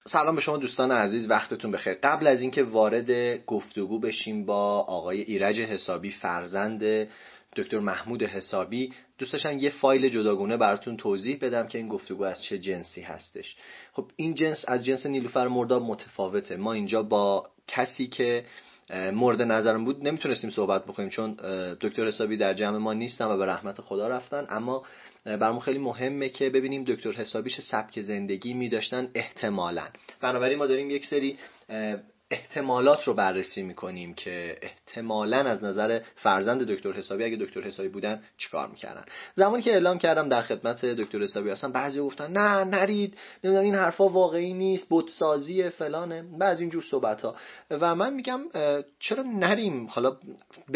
سلام به شما دوستان عزیز، وقتتون بخیر. قبل از اینکه وارد گفتگو بشیم با آقای ایرج حسابی فرزند دکتر محمود حسابی، دوست داشتم یه فایل جداگونه براتون توضیح بدم که این گفتگو از چه جنسی هستش. خب این جنس از جنس نیلوفر مرداب متفاوته. ما اینجا با کسی که مورد نظرم بود نمیتونستیم صحبت بکنیم چون دکتر حسابی در جمع ما نیستن و به رحمت خدا رفتن، اما برامون خیلی مهمه که ببینیم دکتر حسابی چه سبک زندگی می داشتن احتمالاً. بنابراین ما داریم یک سری احتمالات رو بررسی میکنیم که احتمالاً از نظر فرزند دکتر حسابی اگه دکتر حسابی بودن چیکار میکردن. زمانی که اعلام کردم در خدمت دکتر حسابی هستم، بعضیا گفتن نه نرید، نمیدونم این حرفا واقعی نیست، بتسازی فلانه، بعضی اینجور صحبت‌ها. و من میگم چرا نریم؟ حالا به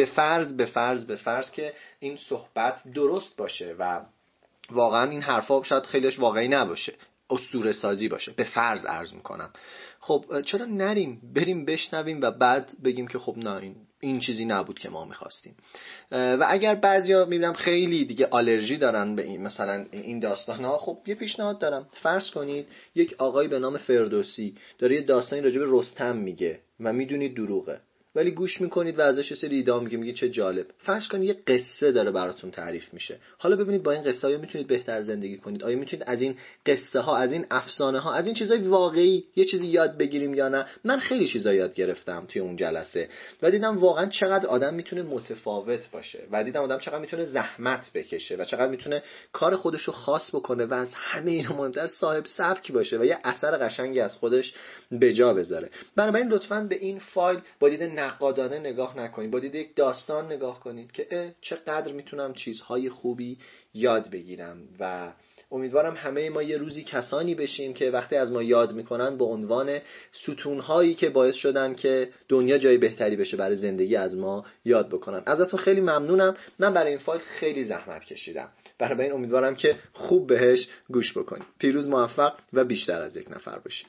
فرض که این صحبت درست باشه و واقعا این حرفا شاید خیلیش واقعی نباشه، اسطوره سازی باشه، به فرض عرض میکنم. خب چرا نریم بریم بشنویم و بعد بگیم که خب نه این چیزی نبود که ما میخواستیم. و اگر بعضیا میبینم خیلی دیگه آلرژی دارن به این مثلا این داستانها، خب یه پیشنهاد دارم. فرض کنید یک آقای به نام فردوسی داره یه داستانی راجع به رستم میگه و میدونید دروغه، ولی گوش میکنید و ازش یه سری ایده میگه چه جالب. فرض کنید یه قصه داره براتون تعریف میشه، حالا ببینید با این قصه ها میتونید بهتر زندگی کنید، آیا میتونید از این قصه ها، از این افسانه ها، از این چیزای واقعی یه چیزی یاد بگیریم یا نه. من خیلی چیزا یاد گرفتم توی اون جلسه و دیدم واقعا چقدر آدم میتونه متفاوت باشه و دیدم آدم چقدر میتونه زحمت بکشه و چقدر میتونه کار خودشو خاص بکنه و از همه اینا مهمتر صاحب سبک باشه و یه اثر قشنگی از خودش به جا بذاره. بنابراین لطفاً به این فایل با دید نقادانه نگاه نکنید، با دید یک داستان نگاه کنید که چقدر میتونم چیزهای خوبی یاد بگیرم و امیدوارم همه ما یه روزی کسانی بشیم که وقتی از ما یاد میکنن به عنوان ستونهایی که باعث شدن که دنیا جای بهتری بشه برای زندگی از ما یاد بکنن. ازتون خیلی ممنونم. من برای این فایل خیلی زحمت کشیدم، برای این امیدوارم که خوب بهش گوش بکنید. پیروز، موفق و بیشتر از یک نفر باشید.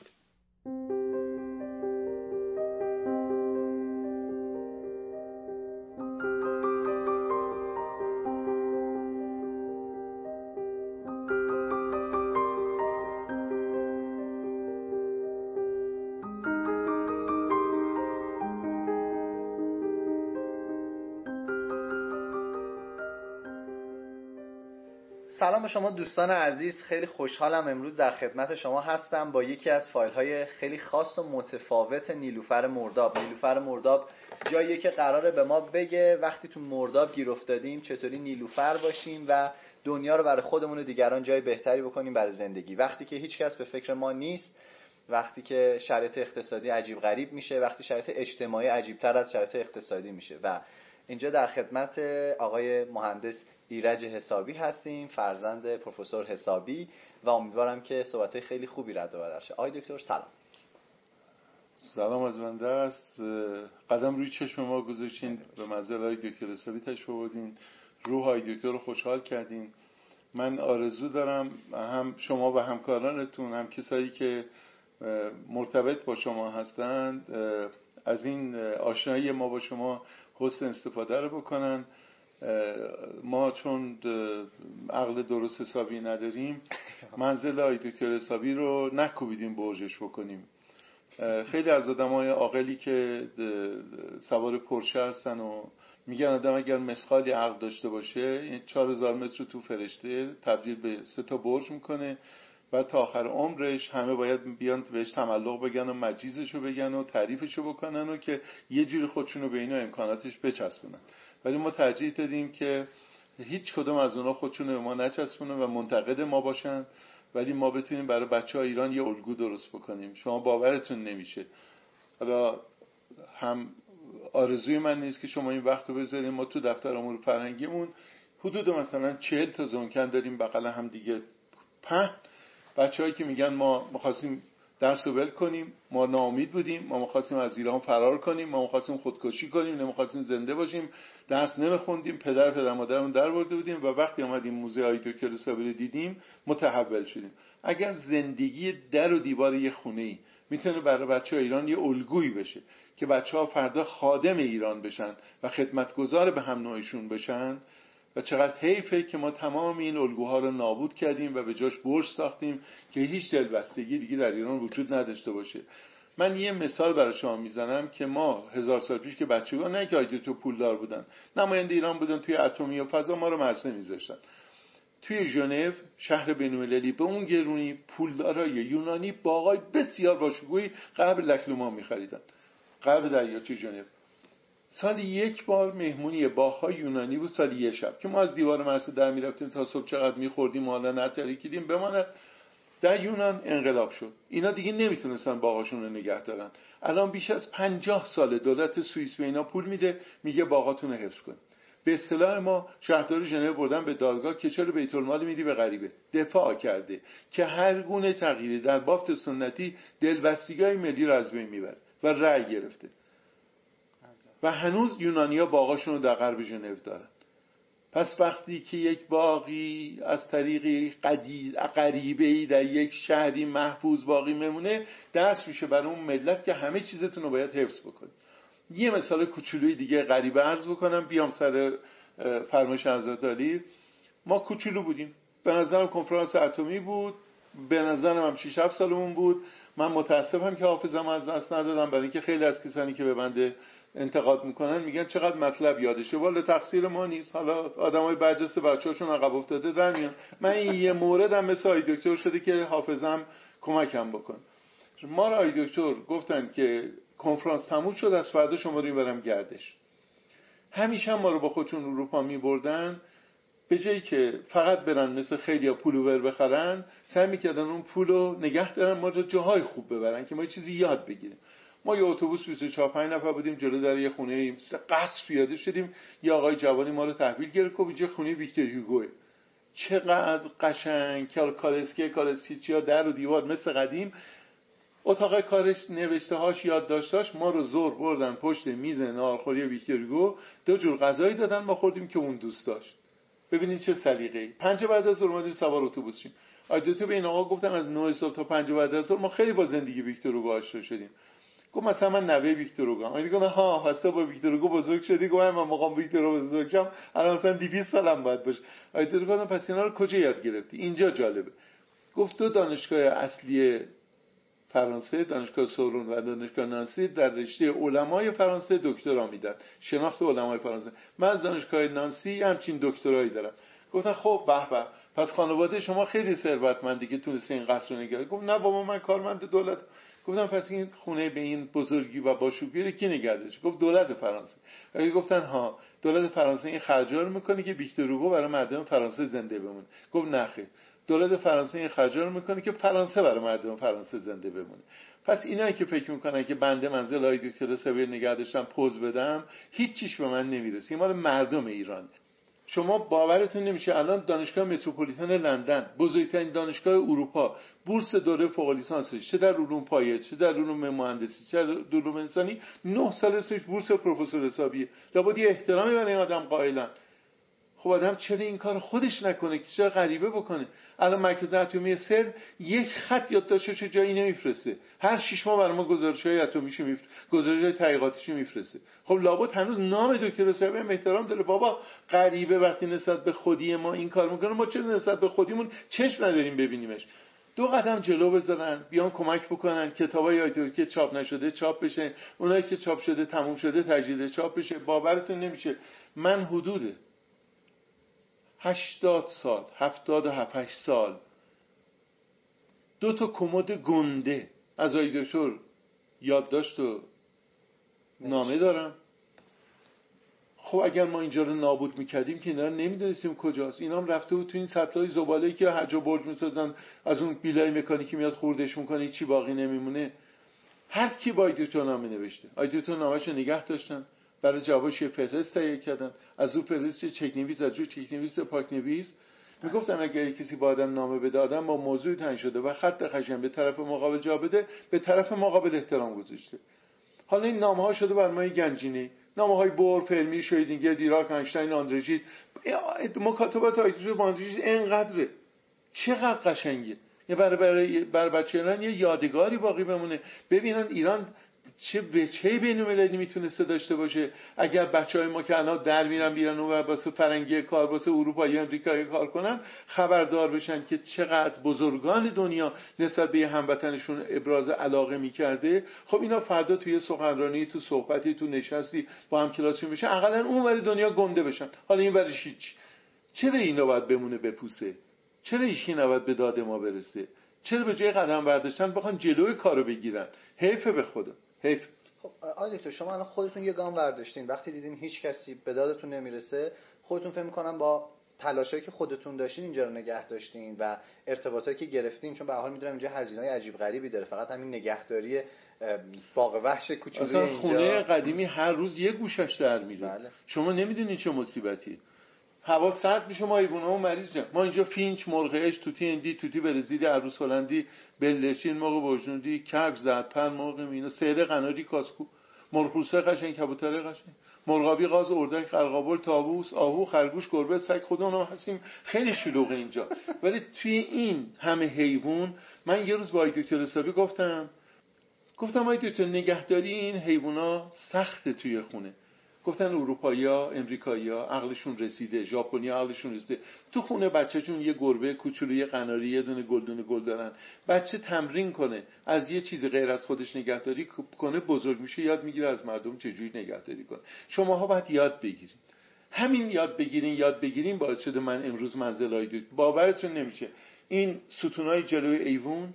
سلام به شما دوستان عزیز، خیلی خوشحالم امروز در خدمت شما هستم با یکی از فایل‌های خیلی خاص و متفاوت نیلوفر مرداب. نیلوفر مرداب جاییه که قراره به ما بگه وقتی تو مرداب گیر افتادیم چطوری نیلوفر باشیم و دنیا رو برای خودمون و دیگران جای بهتری بکنیم برای زندگی. وقتی که هیچ کس به فکر ما نیست، وقتی که شرایط اقتصادی عجیب غریب میشه، وقتی شرایط اجتماعی عجیب‌تر از شرایط اقتصادی میشه. و اینجا در خدمت آقای مهندس ایرج حسابی هستیم، فرزند پروفسور حسابی، و امیدوارم که صحبت خیلی خوبی رد و بدل شه. آقای دکتر سلام. سلام از بنده است. قدم روی چشم ما گذاشتین، به منزل های دکتر حسابی تشریف آوردین، روح های دکتر رو خوشحال کردین. من آرزو دارم هم شما و همکارانتون، هم کسایی که مرتبط با شما هستند، از این آشنایی ما با شما حسن استفاده رو بکنن. ما چون عقل درست حسابی نداریم، منزل های دکتر حسابی رو نکوبیدیم برجش بکنیم. خیلی از آدمای عاقلی که سوار پرشه هستن و میگن آدم اگر مسخالی عقل داشته باشه 4000 متر تو فرشته تبدیل به 3 تا برج میکنه و تا آخر عمرش همه باید بیان بهش تملق بگن و مجیزشو بگن و تعریفشو بکنن و که یه جوری خودشونو به اینا امکاناتش بچسبونن. ولی ما ترجیح دادیم که هیچ کدوم از اونا خودشونو به ما نچسبونن و منتقد ما باشن، ولی ما بتونیم برای بچه‌های ایران یه الگو درست بکنیم. شما باورتون نمیشه، حالا هم آرزوی من نیست که شما این وقت رو بذاریم. ما تو دفتر امور فرهنگیمون حدود مثلا 40 تا زونکن داریم بغل هم دیگه، بچه‌هایی که میگن ما می‌خواستیم درس رو ول کنیم، ما ناامید بودیم، ما می‌خواستیم از ایران فرار کنیم، ما می‌خواستیم خودکشی کنیم، نمی‌خواستیم زنده باشیم، درس نمی‌خوندیم، پدر مادرمون در برده بودیم و وقتی اومدیم موزه های دکتر حسابی رو دیدیم متحول شدیم. اگر زندگی در و دیوار یه خونه‌ای میتونه برای بچه‌های ایران یه الگویی بشه که بچه‌ها فردا خادم ایران بشن و خدمتگزار به هم نوعشون بشن، و چقدر حیفه که ما تمام این الگوها رو نابود کردیم و به جاش برج ساختیم که هیچ دلبستگی دیگه در ایران وجود نداشته باشه. من یه مثال برای شما میزنم که ما 1000 سال پیش که بچگان نه که آیدوتو پولدار بودن، نماینده ایران بودن توی اتمی و فضا، ما رو مرسه میذاشتن. توی ژنو شهر بین‌المللی به اون گرونی پولدارای یونانی باغای بسیار باشکوهی غرب لکلوما می‌خریدن، غرب دریاچه ژنو. سالی یک بار مهمونی باغ‌های یونانی بود، سالی یک شب که ما از دیوار مرسه در می‌رفتیم تا صبح چقدر می‌خوردیم و حالا نترکیدیم. بماند در یونان انقلاب شد، اینا دیگه نمیتونستن باغاشون رو نگه دارن. الان بیش از 50 سال دولت سوئیس به اینا پول میده، میگه باغاتون رو حفظ کن. به اصطلاح ما شهردار ژنو بردن به دادگاه که چرا بیت المال میدی به غریبه. دفاع کرده که هر گونه تغییری در بافت سنتی دلبستگی‌های ملی رو از بین میبره و رأی گرفته. و هنوز یونانی‌ها باغاشون رو در غرب ژنو دارن. پس وقتی که یک باغی از طریق غریبه‌ای در یک شهری محفوظ باقی میمونه، درس میشه برای اون ملت که همه چیزتون رو باید حفظ بکنید. یه مثال کوچولوی دیگه غریبه عرض بکنم، بیام سر فرمایش حضرت علی. ما کوچولو بودیم، به نظرم کنفرانس اتمی بود، به نظرم هم 6-7 سالمون بود. من متاسفم که حافظم از دست ندادم، برای اینکه خیلی از کسانی که به بنده انتقاد میکنن میگن چقدر مطلب یادشه. والا تقصیر ما نیست، حالا آدمای برجسته بچه‌هاشون عقب افتاده در میان. من این یه موردم مثل آی دکتر شده که حافظم کمکم بکن. ما را آی دکتر گفتن که کنفرانس تموم شد، از فردا شما رو میبرم گردش. همیشه هم ما رو با خودشون اروپا میبردن، به جایی که فقط برن مثل خیلیا پولوور بخرن، سعی میکردن اون پولو نگه دارن، ما رو جاهای خوب ببرن که ما چیزی یاد بگیریم. ما یه اتوبوس 24-25 نفر بودیم، جلو در یه خونه مثل قصر پیاده شدیم، یه آقای جوانی ما رو تحویل گرفت که اینجا خونه ویکتور هیوگوه. چقدر قشنگ، کالسکیچیا در و دیوار مثل قدیم، اتاق کارش، نوشته‌هاش، یادداشتاش. ما رو زور بردن پشت میز ناهارخوری ویکتور هیوگو، 2 جور غذایی دادن، ما خوردیم که اون دوست داشت. ببینید چه سلیقه‌ای. 5 بعد از ظهر اومدیم سوار اتوبوس شیم. آیدوتو به این آقا گفتن از 9 صبح تا 5 بعد از ظهر ما خیلی با زندگی ویکتور هیوگو آشنا شدیم. گفت مثلا من نوه ویکتور هیوگو. من گفتم ها هستا با ویکتور هیوگو بزرگ شدی؟ گفتم من موقع ویکتور هیوگو بزرگ شدم الان مثلا 200 سالم باید باشه. آیدوتو گفتم پس اینا رو کجا یاد گرفتی؟ اینجا جالبه. گفت 2 دانشگاه اصلی فرانسه، دانشگاه سورون و دانشگاه نانسی، در رشته علمای فرانسه دکترا میدن، شناخت علمای فرانسه. من از دانشگاه نانسی همچین دکترایی دارم. گفتن خب به به، پس خانواده شما خیلی ثروتمندی که تونسته این قصر رو نگه. گفت نه بابا من کارمند دولت. گفتم پس این خونه به این بزرگی و باشکوهی کی نگه داشت؟ گفت دولت فرانسه. گفتن ها دولت فرانسه این خرجا رو میکنه که ویکتور هیوگو برای مردم فرانسه زنده بمونه. گفت نه خیر، دولت فرانسه این خرجا رو میکنه که فرانسه برای مردم فرانسه زنده بمونه. پس اینایی که فکر میکنن که بنده منزل آقای دکتر سویر نگه داشتم پوز بدم، هیچ چیش به من نمیرسه. این مال مردم ایران. شما باورتون نمیشه الان دانشگاه متروپولیتن لندن، بزرگترین دانشگاه اروپا، بورس دوره فوق لیسانسش چه در علوم پایه، چه در علوم مهندسی، چه در علوم انسانی 9 سال سویش بورس پروفسور حسابیه. لابد یه احترامی برای این آدم قائلن. خب آدم چرا این کار خودش نکنه، که چرا غریبه بکنه؟ الان مرکز اتمی سر یک خط یادداشتش جایی نمیفرسته، هر 6 ماه برای ما گزارش‌های اتمیشو میفرسته، گزارش‌های تحقیقاتیشو میفرسته. خب لابد هنوز نام دکتر صاحب احترام داره. بابا غریبه وقتی نسبت به خودی ما این کار میکنه، ما چرا نسبت به خودیمون چشم نداریم ببینیمش؟ 2 قدم جلو بذارن، بیان کمک بکنن کتابای آیدو که چاپ نشده چاپ بشه، اونایی که چاپ شده تموم شده تجدید چاپ بشه. باورتون نمیشه من حدود 80 سال 77 سال 2 تا کمد گنده از آقای دکتر یادداشت و نامه دارم. خب اگر ما اینجا رو نابود میکردیم که اینا رو نمیدونستیم کجاست. اینا هم رفته بود تو این سطلای زباله‌ای که هر جا برج میسازن، از اون بیلای مکانیکی میاد خوردش میکنه، چی باقی نمیمونه. هر کی با آقای دکتر نامه نوشته، آقای دکتر نامه‌شو نگه داشتن، برای جوابش یه فهرست تهیه کردن، از اون فهرست چک نویس، از اون چک نویس پاک نویس. میگفتن اگر کسی با آدم نامه بده، آدم با موضوع تنگ شده و خط قشنگ به طرف مقابل جا بده، به طرف مقابل احترام گذاشته. حالا این نامه ها شده بر ما گنجینه، نامه های بور، فرمی، شویدینگر، دیراک، اینشتین، آندرژید. مکاتبات آیدوتو با آندرژید اینقدره، چقدر قشنگه. برای بچه‌ها یه یادگاری باقی بمونه، ببینن ایران چه وجهی بین‌المللی میتونسته داشته باشه اگر بچهای ما که الان در میرن بیرن و واسه فرنگی کار، واسه اروپایی و امریکایی کار کنن، خبردار بشن که چقدر بزرگان دنیا نسبت به هموطنشون ابراز علاقه میکرده. خب اینا فردا توی سخنرانی، تو صحبتی، تو نشستی با هم کلاسشون بشه، حداقل اون ور دنیا گنده بشن. حالا این ورش هیچ. چرا اینا باید بمونه بپوسه؟ چرا هیچکی نباید به داد ما برسه؟ چرا به جای قدم برداشتن بخوان جلوی کارو بگیرن؟ حیفه به خدا، حیف. خب آقای دکتر، شما الان خودتون یه گام برداشتین، وقتی دیدین هیچ کسی به دادتون نمیرسه، خودتون فکر می‌کنم با تلاشایی که خودتون داشتین اینجا رو نگه داشتین و ارتباطایی که گرفتین، چون به هر حال میدونم اینجا هزینه‌های عجیب غریبی داره، فقط همین نگهداری باغ وحش کوچولوی اصلا اینجا. خونه قدیمی هر روز یه گوشش در میره. بله. شما نمیدونین چه مصیبتی. هوا سرد میشه، ما حیونا مریض میشن. ما اینجا فینچ، مرغ اش، توتی هندی، توتی برزیلی، عروس هلندی، بلدرچین، مرغ برژندی، کبک، زردپر، مرغ مینا، سیره، قناری، کاسکو، مرغ‌پوسته قشنگ، کبوتر قشنگ، مرغابی، قاز، اردک، قرقاول، طاووس، آهو، خرگوش، گربه، سگ، خودمون هستیم. خیلی شلوغه اینجا. ولی توی این همه حیوان، من یه روز با دکتر حسابی گفتم آقای دکتر، نگهداری این حیونا سخته توی خونه. گفتن اروپایی‌ها، امریکایی‌ها عقلشون رسیده، ژاپنی‌ها عقلشون رسیده. تو خونه بچه‌شون یه گربه کوچولو، یه قناری، یه دونه گل دارن. بچه تمرین کنه از یه چیز غیر از خودش نگهداری کنه، بزرگ میشه یاد میگیره از مردم چجوری نگهداری کنه. شماها باید یاد بگیرید. همین یاد بگیرین باعث شده من امروز منزلای دید. باورتون نمیشه. این ستونای جلوی ایوون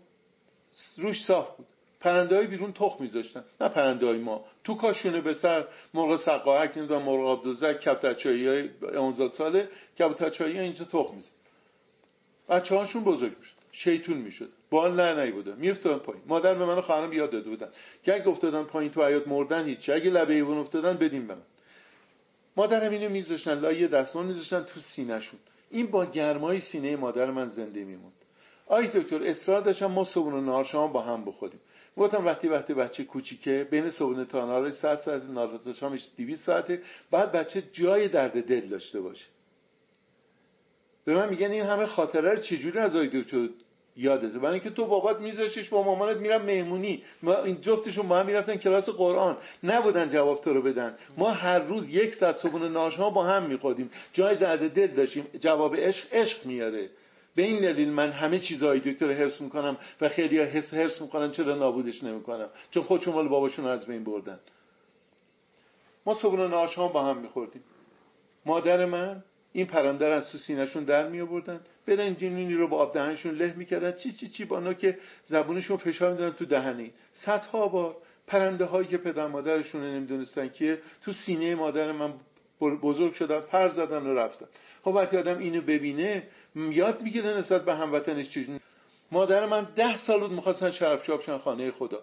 روش صاف بود. پرنده‌های بیرون تخم می‌ذاشتن، نه پرنده‌های ما. تو کاشونه به سر مرغ سقاهک، نمیدونم مرغ آبدوزک، کفترچایی‌های 11 ساله، کفترچایی اینجا تخم می‌ذاشتن. بچه‌هاشون بزرگ میشد، شیطون میشد، بال نه بوده، میافتادن پایین. مادر به من و خواهرم یاد داده بودن که اگه افتادن پایین تو حیاط مردن هیچ، اگه لبه ایوون افتادن بدیم به من. مادرم اینو می‌ذاشتن لای دستمال، می‌ذاشتن تو سینه‌شون. این با گرمای سینه مادر من زنده میموند. آی دکتر اصرار داشتم ما صبحونه و نهار شام با هم بخوریم. گفتم وقتی بچه کوچیکه بین صبحونه تا نهار 100 ساعت، نهار تا شامش 200 ساعته، بعد بچه جای درد دل داشته باشه. به من میگن این همه خاطره رو چجوری از آی دکتر یادته؟ برای اینکه تو بابات میذاشتش با مامانت میرن مهمونی، ما این جفتشون با هم میرفتن کلاس قرآن، نبودن جواب تو رو بدن. ما هر روز 1 ساعت صبحونه نهار شام با هم میخوردیم، جای درد دل داشتیم. جواب عشق میاره. به این دلیل من همه چیزای دکتر حرص میکنم و خیلی حرص میکنن چرا نابودش نمیکنم، چون خودشون مال باباشون از بین بردن. ما صبحونه نهار شام با هم میخوردیم. مادر من این پرنده رو از تو سینه‌شون در میآوردن، برنجینی رو با آب دهنشون له میکردن، چی با اونا که زبونشون فشار میدادن تو دهنی. صدها بار پرنده هایی که پدر مادرشون نمیدونستن که تو سینه مادر من بزرگ شدن، پر زدن و رفتن. خب وقتی آدم اینو ببینه یاد میگیره نسبت به هموطنش چجوری. مادر من 10 سال بود می‌خواستن شرفچاپ شن خانه خدا.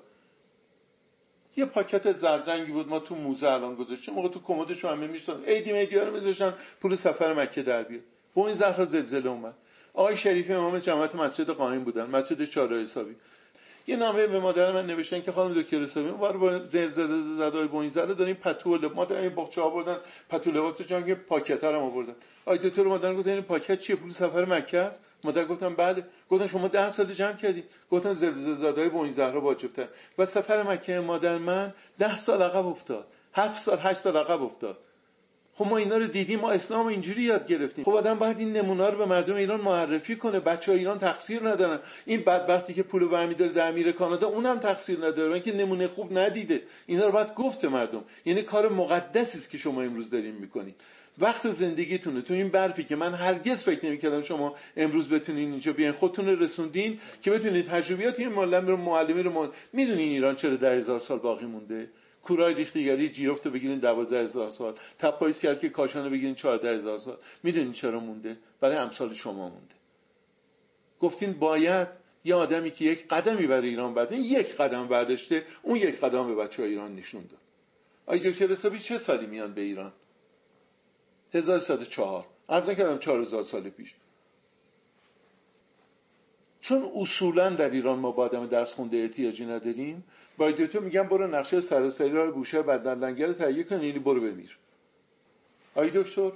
یه پاکت زرجنگی بود ما تو موزه الان گذاشتیم، موقع تو کمدش همه می‌شستن ایدی‌ها رو می‌ذاشتن پول سفر مکه در بیاد. با این زهرا زلزله اومد. آقای شریفی امام جماعت مسجد قائم بودن، مسجد چهارراه حسابی. یه نامه به مادر من نوشتن که خانم دکتر حسابی ما با زلزله بوین زده داریم پتو مادر این باغچه آوردن، پتو لباس جنگ پاکت هم آوردن. آقای دکتر مادر گفتن این پاکت چیه؟ پول سفر مکه است؟ مادر گفتم بله. گفتن شما 10 سال جمع کردید؟ گفتن زلزله زده‌های بوین زهرا واجب‌تر. و سفر مکه مادر من 10 سال عقب افتاد، 7 سال 8 سال عقب افتاد. خب ما اینا رو دیدیم، ما اسلام اینجوری یاد گرفتیم. خب آدم باید این نمونه رو به مردم ایران معرفی کنه. بچه‌ها ایران تقصیر ندارن. این بدبختی که پولو برمی‌داره در میره کانادا اونم تقصیر نداره، اینکه نمونه خوب ندیده. اینا رو باید گفت مردم. یعنی کار مقدسی است که شما امروز دارین می‌کنین. وقت زندگیتونه تو این برفی که من هرگز فکر نمی‌کردم شما امروز بتونین اینجا بیاین، خودتون رو رسوندین که بتونید تجربیات این معلمی رو میدونین ایران چرا 10000 سال باقی مونده. کورای ریختگری جیرفت رو بگیرین 12000 سال، تپای سیالک کاشان رو بگیرین 14000 سال. میدونین چرا مونده؟ برای امثال شما مونده. گفتین باید یه آدمی که یک قدمی برای ایران برداشته، یک قدم برداشته، اون یک قدم به بچه‌های ایران نشون داد. آقای دکتر حسابی چه سالی میان به ایران؟ 1104. عرض کردم 4000 سال پیش. چون اصولا در ایران ما با آدم درس خونده احتیاجی نداریم، با دکتر میگم برو نقشه سراسری راه بوشهر بندرلنگر رو تهیه کن، یعنی برو بمیر. آی دکتر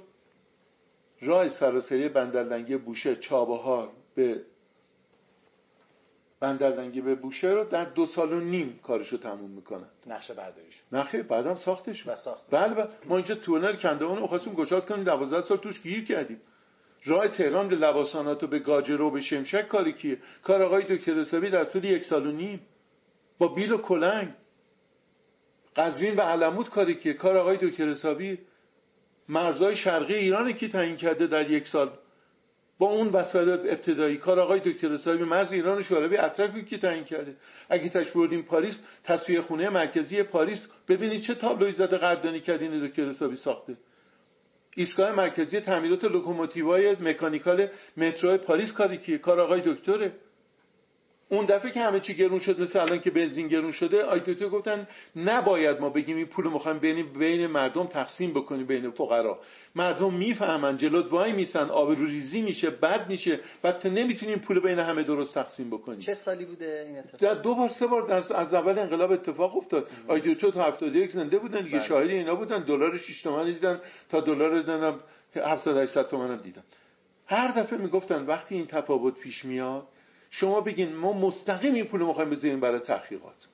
راه سراسری بندرلنگر بوشهر چابهار به بندرلنگی به بوشه رو در 2.5 سال کارشو تموم میکنن. نقشه برداریش نخیر بعدم ساختش. ساخت. بله ما اینجا تونل کندهان رو خواستیم گشاد کنیم 12 سال توش گیر کردیم. راه تهران به لواسانات و به گاجرو به شمشک کاری کیه؟ کار آقای دکتر حسابی در طول 1.5 سال با بیل و کلنگ. قزوین و علمود کاری کیه؟ کار آقای دکتر حسابی. مرزهای شرقی ایران کی تعیین کرده در 1 سال با اون وسایل ابتدایی؟ کار آقای دکتر حسابی. مرز ایران و شوروی اتراک کی تعیین کرده؟ اگه تاش بردیم پاریس، تصفیه خونه مرکزی پاریس، ببینید چه تابلوی زده قدردانی کردین دکتر حسابی ساخته. ایستگاه مرکزی تعمیرات لوکوموتیوهای مکانیکال مترو پاریس کاری کیه؟ کار آقای دکتره. اون دفعه که همه چی گرون شد، مثل الان که بنزین گرون شده، آقای دکتر گفتن نباید ما بگیم این پول میخوایم بین مردم تقسیم بکنیم، بین فقرا. مردم میفهمن، جلوت وای میسن، آبروریزی میشه، بد میشه، بعد تو نمیتونی این پول بین همه درست تقسیم بکنی. چه سالی بوده این اتفاق؟ در 2 بار 3 بار از اول انقلاب اتفاق افتاد. آقای دکتر تا 71 زنده بودن دیگه، شاهد اینا بودن. دلار 6 تومن دیدن تا دلار دیدن 700 800 تومن هم دیدن. هر دفعه میگفتن وقتی این تفاوت پیش میاد شما بگین ما مستقیم این پول میخوایم بذاریم برای تحقیقات،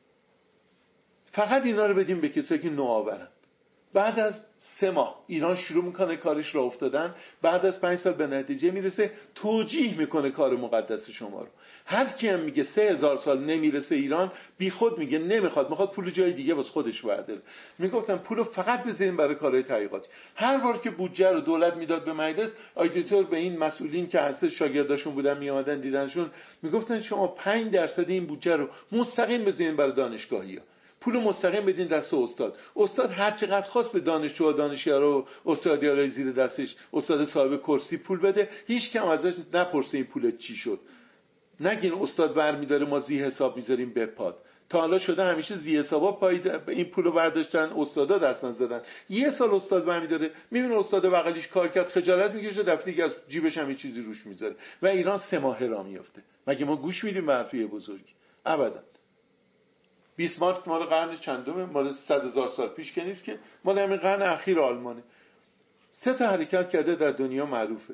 فقط اینا رو بدیم به کسایی که نوآورن. بعد از 3 ماه ایران شروع میکنه کارش را افتادن، بعد از 5 سال به نتیجه میرسه، توجیه میکنه کار مقدس شما رو. هر کی هم میگه 3000 سال نمیرسه ایران، بی خود میگه نمیخواد، میخواد پول جای دیگه واسه خودش برداره. میگفتن پولو فقط بذاریم برای کارهای تحقیقاتی. هر بار که بودجه رو دولت میداد به مجلس، آیدیتور به این مسئولین که اصلا شاگرداشون بودن میامدن دیدنشون، میگفتن شما 5% این بودجه رو مستقیم بذارین برای دانشگاهی‌ها، پول مستقیم بدین دست استاد هر چقدر خواست به دانشجو و دانشیارا و استادیارای زیر دستش، استاد صاحب کرسی پول بده، هیچ کم ازش نپرسه این پول چی شد. نگین استاد برمی‌داره ما زی حساب میذاریم بپاد. تا حالا شده همیشه زی حسابا پای این پولو برداشتن استادا دستن زدن. 1 سال استاد برمی‌داره، میبینه استاد بغلیش کار کرد، خجالت میکشه، دفعه دیگه از جیبش هم چیزی روش میذاره و ایران 3 ماه را میفته. مگه ما گوش میدیم به حرفی بزرگی؟ ابدا. بیسمارک مال قرن چندمه؟ مال 100,000 سال پیش که نیست که، مال همین قرن اخیر آلمانه. 3 تا حرکت کرده در دنیا معروفه.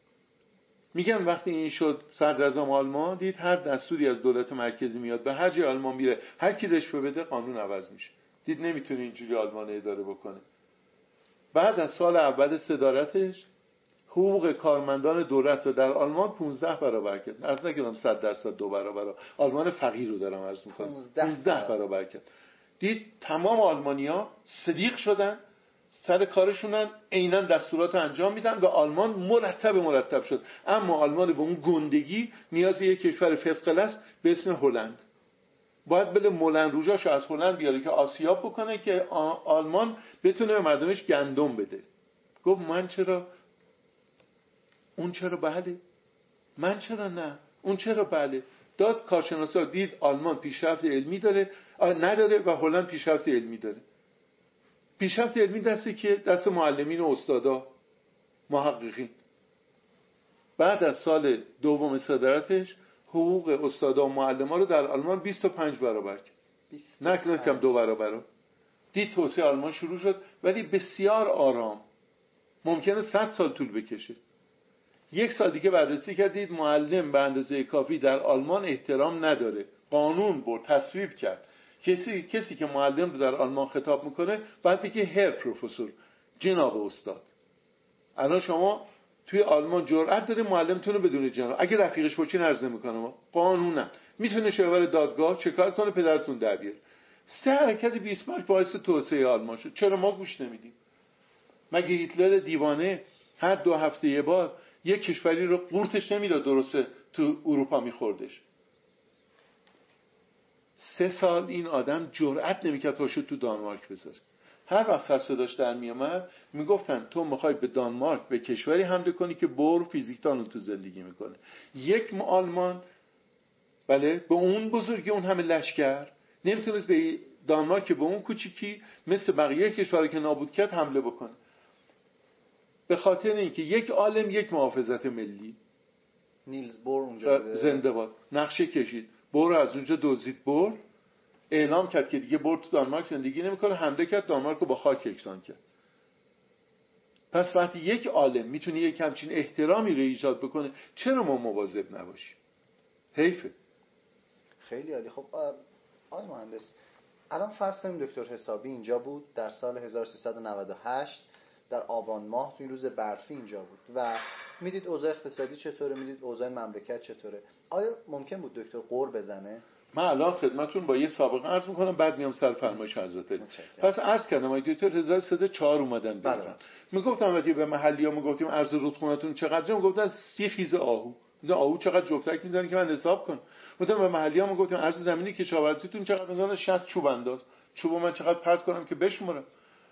میگن وقتی این شد صدراعظم آلمان، دید هر دستوری از دولت مرکزی میاد به هر جای آلمان میره، هر کی رشوه بده قانون عوض میشه. دید نمیتونه اینجوری آلمان اداره بکنه. بعد از سال اول صدارتش حقوق کارمندان دولت رو در آلمان 15 برابر کرد. عرض نکردم 100% 2 برابر. آلمان فقیر رو دارم عرض میکنم. 15 برابر کرد. دید تمام آلمانیا صدیق شدن، سر کارشونن، عیناً دستورات رو انجام میدن و آلمان مرتب شد. اما آلمان به اون گندگی نیاز یک کشور فسقل است به اسم هلند. باید بله مولن روژاشو از هلند بیاره که آسیاب بکنه که آلمان بتونه به مردمش گندم بده. گفت من چرا؟ اون چرا بله؟ من چرا نه؟ اون چرا بله؟ داد کارشناسا، دید آلمان پیشرفت علمی نداره و هلند پیشرفت علمی داره. پیشرفت علمی دستی که دست معلمین و استادا، محققین. بعد از سال دوم صدارتش حقوق استادا و معلمان رو در آلمان 25 برابر کرد. نه کم 2 برابر. دید توسعه آلمان شروع شد، ولی بسیار آرام. ممکنه 100 سال طول بکشه. 1 سال دیگه بررسی کردید معلم به اندازه کافی در آلمان احترام نداره. قانون برد، تصویب کرد. کسی که معلم رو در آلمان خطاب میکنه باید بگه هر پروفسور، جناب استاد. الان شما توی آلمان جرأت داره معلمتون رو بدون جناب، اگه رفیقش باشین عرض نمیکنه، قانونا میتونه شبر دادگاه شکایت کنه پدرتون در بیاره. 3 حرکت بیسمارک باعث توسعه آلمان شد. چرا ما گوش نمیدیم؟ مگه هیتلر دیوانه هر 2 هفته یه بار یک کشوری رو قورتش نمیداد درسته تو اروپا میخوردش؟ 3 سال این آدم جرأت نمیکرد پاشو تو دانمارک بذاره. هر وقت سر صداش در میامد میگفتن تو میخوای به دانمارک، به کشوری حمله کنی که بور فیزیکدان تو زندگی میکنه. یک آلمان بله به اون بزرگی اون همه لشکر نمیتونست به دانمارک به اون کوچیکی مثل بقیه کشورها که نابود کرد حمله بکنه. به خاطر اینکه یک عالم، یک محافظت ملی، نیلز بور اونجا زنده باد، نقشه کشید، بور از اونجا دزدید، بور اعلام کرد که دیگه بور تو دانمارک زندگی نمیکنه، حمله کرد، دانمارک رو با خاک یکسان کرد. پس وقتی یک عالم میتونه یک همچین احترامی رو ایجاد بکنه، چرا ما مواظب نباشیم؟ حیفه. خیلی عالی. خب آقای مهندس، الان فرض کنیم دکتر حسابی اینجا بود در سال 1398 در آبان ماه توی روز برفی اینجا بود و میدید اوضاع اقتصادی چطوره، میدید اوضاع مملکت چطوره، آیا ممکن بود دکتر قور بزنه؟ من الان خدمتتون با یه سابقه عرض میکنم، بعد میام سر فرمایش حضرت. پس عرض کردم آقای دکتر 1304 اومدن بیرون. میگفتم وقتی به محلی‌ها میگفتیم عرض رودخونتون چقدره، میگفتن 30 خیز آهو. آهو چقدر جفتک میزنه که من حساب کنم. گفتم به محلی‌ها میگفتیم عرض زمینی کشاورزیتون چقدر، میگفتن 60 چوب انداز. چوبو من چقدر پرت کنم که بشمرم.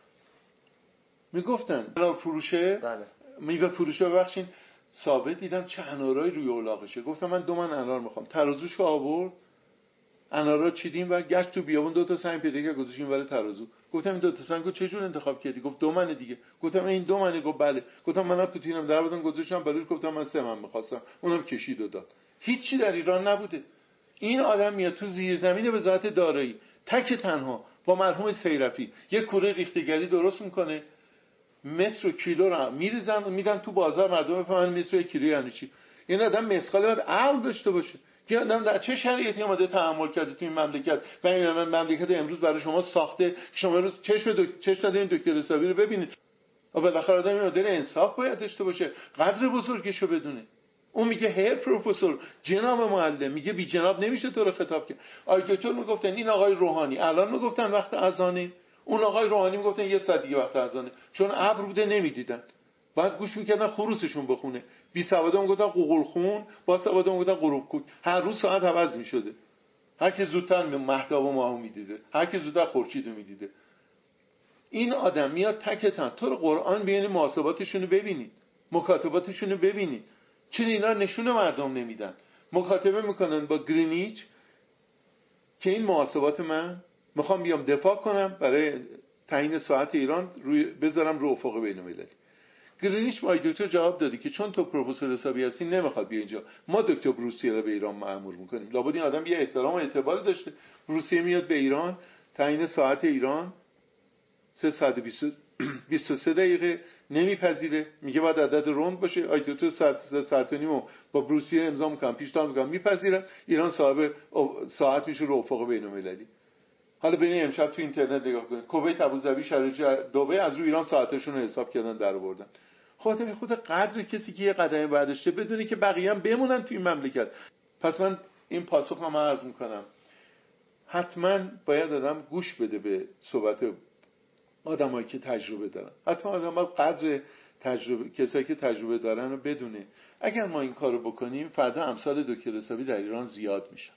میگفتن برای فروشه، بله. میوه فروشه ببخشید، ثابت دیدم چه انارایی روی الاغشه. گفتم من 2 من انار میخوام. ترازوشو آورد، انارا چیدیم و گشت تو بیابون 2 تا سنگ پیدا کرد گذاشتیم برای ترازو. گفتم این 2 تا سنگو چه جور انتخاب کردی؟ گفت 2 من دیگه. گفتم این 2 منه؟ گفت بله. گفتم منم پوتینم در بودم گذاشتم برای، گفتم من 3 من می‌خواستم، اونم کشید و داد. هیچی در ایران نبوده. این آدم میاد تو زیرزمین وزارت دارایی تک تنها با مرحوم سیرفی یک کوره ریختگری درست میکنه، متر و کیلو رو میریزن میدن تو بازار، مردم بفهمن متر و کیلو یعنی چی. این آدم مسخاله باید عقل داشته باشه که آدم در چه شرایطی اومده تحمل کرده تو این مملکت و این مملکت امروز برای شما ساخته که شما امروز چشم دادین دکتر حسابی رو ببینید. و بالاخره آدم این مدل انصاف باید داشته باشه، قدر بزرگشو بدونه. اون میگه هر پروفسور، جناب معلم، میگه بی جناب نمیشه تو رو خطاب کرد. آقای دکتر میگفتن این آقای روحانی، الان میگفتن وقت اذانه، اون آقای روحانی میگفتن یه ساعت دیگه وقت اذانه، چون ابر بوده نمیدیدن، بعد گوش میکردن خروسشون بخونه. بی سوادا میگفتن قوقل خون، با سوادا میگفتن غروب کوک. هر روز ساعت عوض میشده، هر کی زودتر مهتاب و ماهو میدیده، هر کی زودتر خورشیدو میدیده. این آدم میاد تک تن تو رو قرآن بیان محاسباتشون رو ببینید، مکاتباتشون رو ببینید، چون اینا نشون مردم نمیدن. مکاتبه میکنن با گرینیچ که این محاسبات من میخوام بیام دفاع کنم برای تعیین ساعت ایران روی بذارم رو افق بین المللی. گرینیچ با دکتر جواب دادی که چون تو پروفسور حسابی هستی نمیخواد بیا اینجا، ما دکتر بروسیه رو به ایران مأمور میکنیم. لابد این آدم یه احترام و اعتباری داشته. بروسیه میاد به ایران، تعیین ساعت ایران 323 دقیقه نمیپذیره، میگه باید عدد رند باشه. آیتوتو ساعت و نیمو با بروسیه امضا میکنم، پیشنهاد میکنم، میپذیرن، ایران صاحب ساعت میشه رو افق بین المللی. حالا ببین امشب تو اینترنت نگاه کنید، کویت، ابوظبی، شارجه، دبی از روی ایران ساعتشون رو حساب کردن در آوردن. خود قدر کسی که یه قدم بعدشه بدونی که بقیه هم بمونن تو این مملکت. پس من این پاسخ رو عرض میکنم، حتما باید آدم گوش بده به صحبت آدمایی که تجربه دارن. حتما آدم باید قدر تجربه کسایی که تجربه دارن رو بدونه. اگر ما این کارو بکنیم فردا امثال دکتر حسابی در ایران زیاد میشن.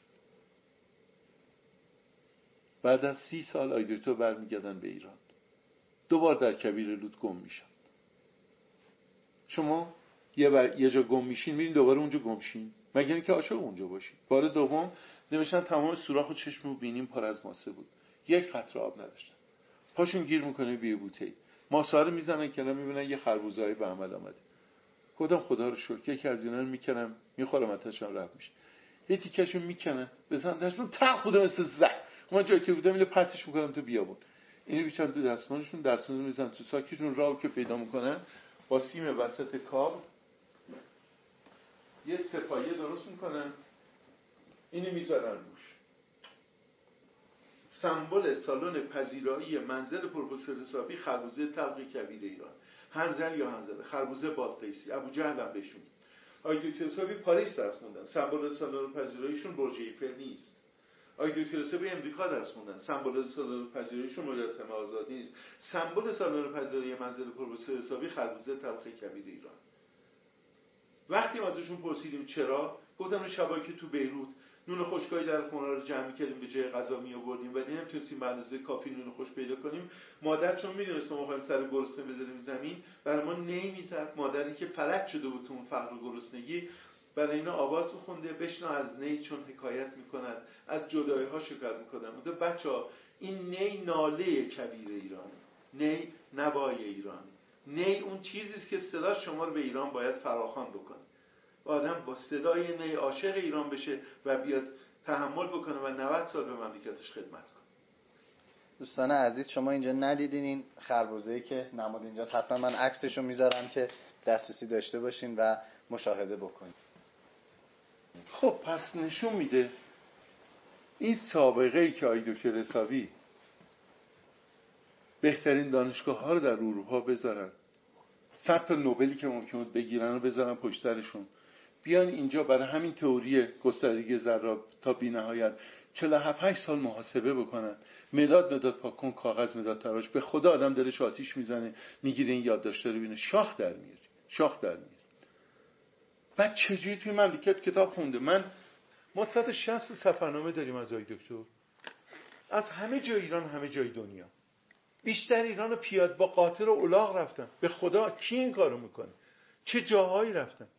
بعد از 30 سال آی دکتر برمیگردن به ایران، دوبار در کویر لوت گم میشن. شما یه جا گم میشین میرین دوباره اونجا گم شین، مگر اینکه عاشق اونجا باشین. بار دوم نمیشن تمام سوراخ و چشم و بینیم پر از ماسه بود، یک قطره آب نداشتن. پاشون گیر میکنه به بوته‌ای، ماسه رو میزنن کنار، میبینن یه خربوزه‌ای به عمل آمده. خودم خدا رو شکر یکی از اینا رو میکنم میخورم، اتشم رفت میشه. یه تیکشو میکنن بزننش رو تا خودم مثل زک من جایی که بودم اینو پرتش میکنم تو بیابون. اینو بیچن تو دستمانشون، درسمون میزنن تو ساکشون، راهو که پیدا میکنن با سیم وسط کابل یه سپایه درست میکنن، اینو میذارن روش. سمبل سالن پذیرایی منزل پروفسور حسابی خربوزه تلخ کویر ایران، هنزل یا هنزله، خربوزه بادغیسی، ابوجهل هم بهشون. آقای دکتر حسابی پاریس درس خوندن، سمبل سالن پذیراییشون برج ایفل نیست. آقای دکتر حسابی امریکا درس خوندن، سمبل سالن پذیراییشون مجسمه آزادی نیست. سمبل سالن پذیرایی منزل پروفسور حسابی خربوزه تلخ کویر ایران. وقتی ازشون پرسیدیم چرا، گفتن شبایی که تو بیروت نون خشکایی در خونه رو جمع کردیم به جای غذا می آوردیم و نمیتونستیم به اندازه کافی نون خوش پیدا کنیم، مادر چون میدونست ما می‌خوایم سر گرسنه بذاریم زمین، برای ما نمیزد. مادری که فلج شده بود تو اون فقر و گرسنگی برای اینا آواز می‌خونده، بشنو از نی چون حکایت می‌کند، از جدایی‌ها شکایت می‌کنن. بوده بچه‌ها این نی ناله کویر ایرانه، نی نوای ایرانه، نی اون چیزی است که صدا شما رو به ایران باید فراخوان بکنه. آدم با صدای نی عاشق ایران بشه و بیاد تحمل بکنه و 90 سال به مملکتش خدمت کنه. دوستان عزیز شما اینجا ندیدین این خربوزه‌ای که نماد اینجاست، حتما من عکسشو میذارم که دسترسی داشته باشین و مشاهده بکنین. خب پس نشون میده این سابقه ای که آقای دکتر حسابی بهترین دانشگاه ها رو در اروپا بذارن، 100 تا نوبلی که ممکن بود بگیرن رو بذارن پشت سرشون، بیان اینجا برای همین تئوری گستردگی ذرات تا بی‌نهایت 47 سال محاسبه بکنن، مداد پاک کن، کاغذ مداد تراش، به خدا آدم دلش آتیش میزنه میگیره این یادداشت رو ببینه، شاخ در میاره. بعد چجوری توی مملکت کتاب خونده؟ ما 160 سفرنامه داریم از آقای دکتر، از همه جای ایران، همه جای دنیا. بیشتر ایران رو پیاده با قاطر و الاغ رفتن. به خدا کی این کارو میکنه؟ چه جاهایی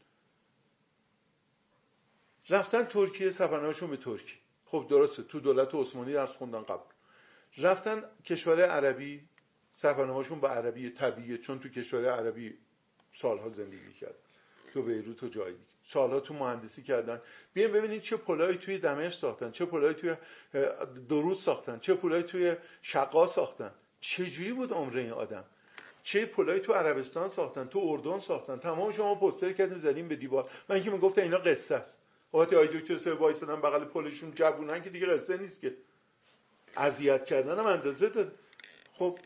رفتن ترکیه، سفرنامه‌شون به ترکیه. خب درسته، تو دولت عثمانی درس خوندن قبل. رفتن کشور عربی، سفرنامه‌شون به عربی طبیعیه، چون تو کشور عربی سالها زندگی کردن، تو بیروت و جای دیگه سالها تو مهندسی کردن. بیاین ببینید چه پلایی توی دمشق ساختن، چه پلایی توی دروس ساختن، چه پلایی توی شقا ساختن. چجوری بود عمر این آدم؟ چه پلایی تو عربستان ساختن، تو اردن ساختن. تمام شما پوستر کردیم زدیم به دیوار. من که میگفتم اینا قصه است. وقتی آی دکتر سه وایسادن بغل پلشون جوونن که دیگه قصه نیست که. اذیت کردن هم اندازه داره. خب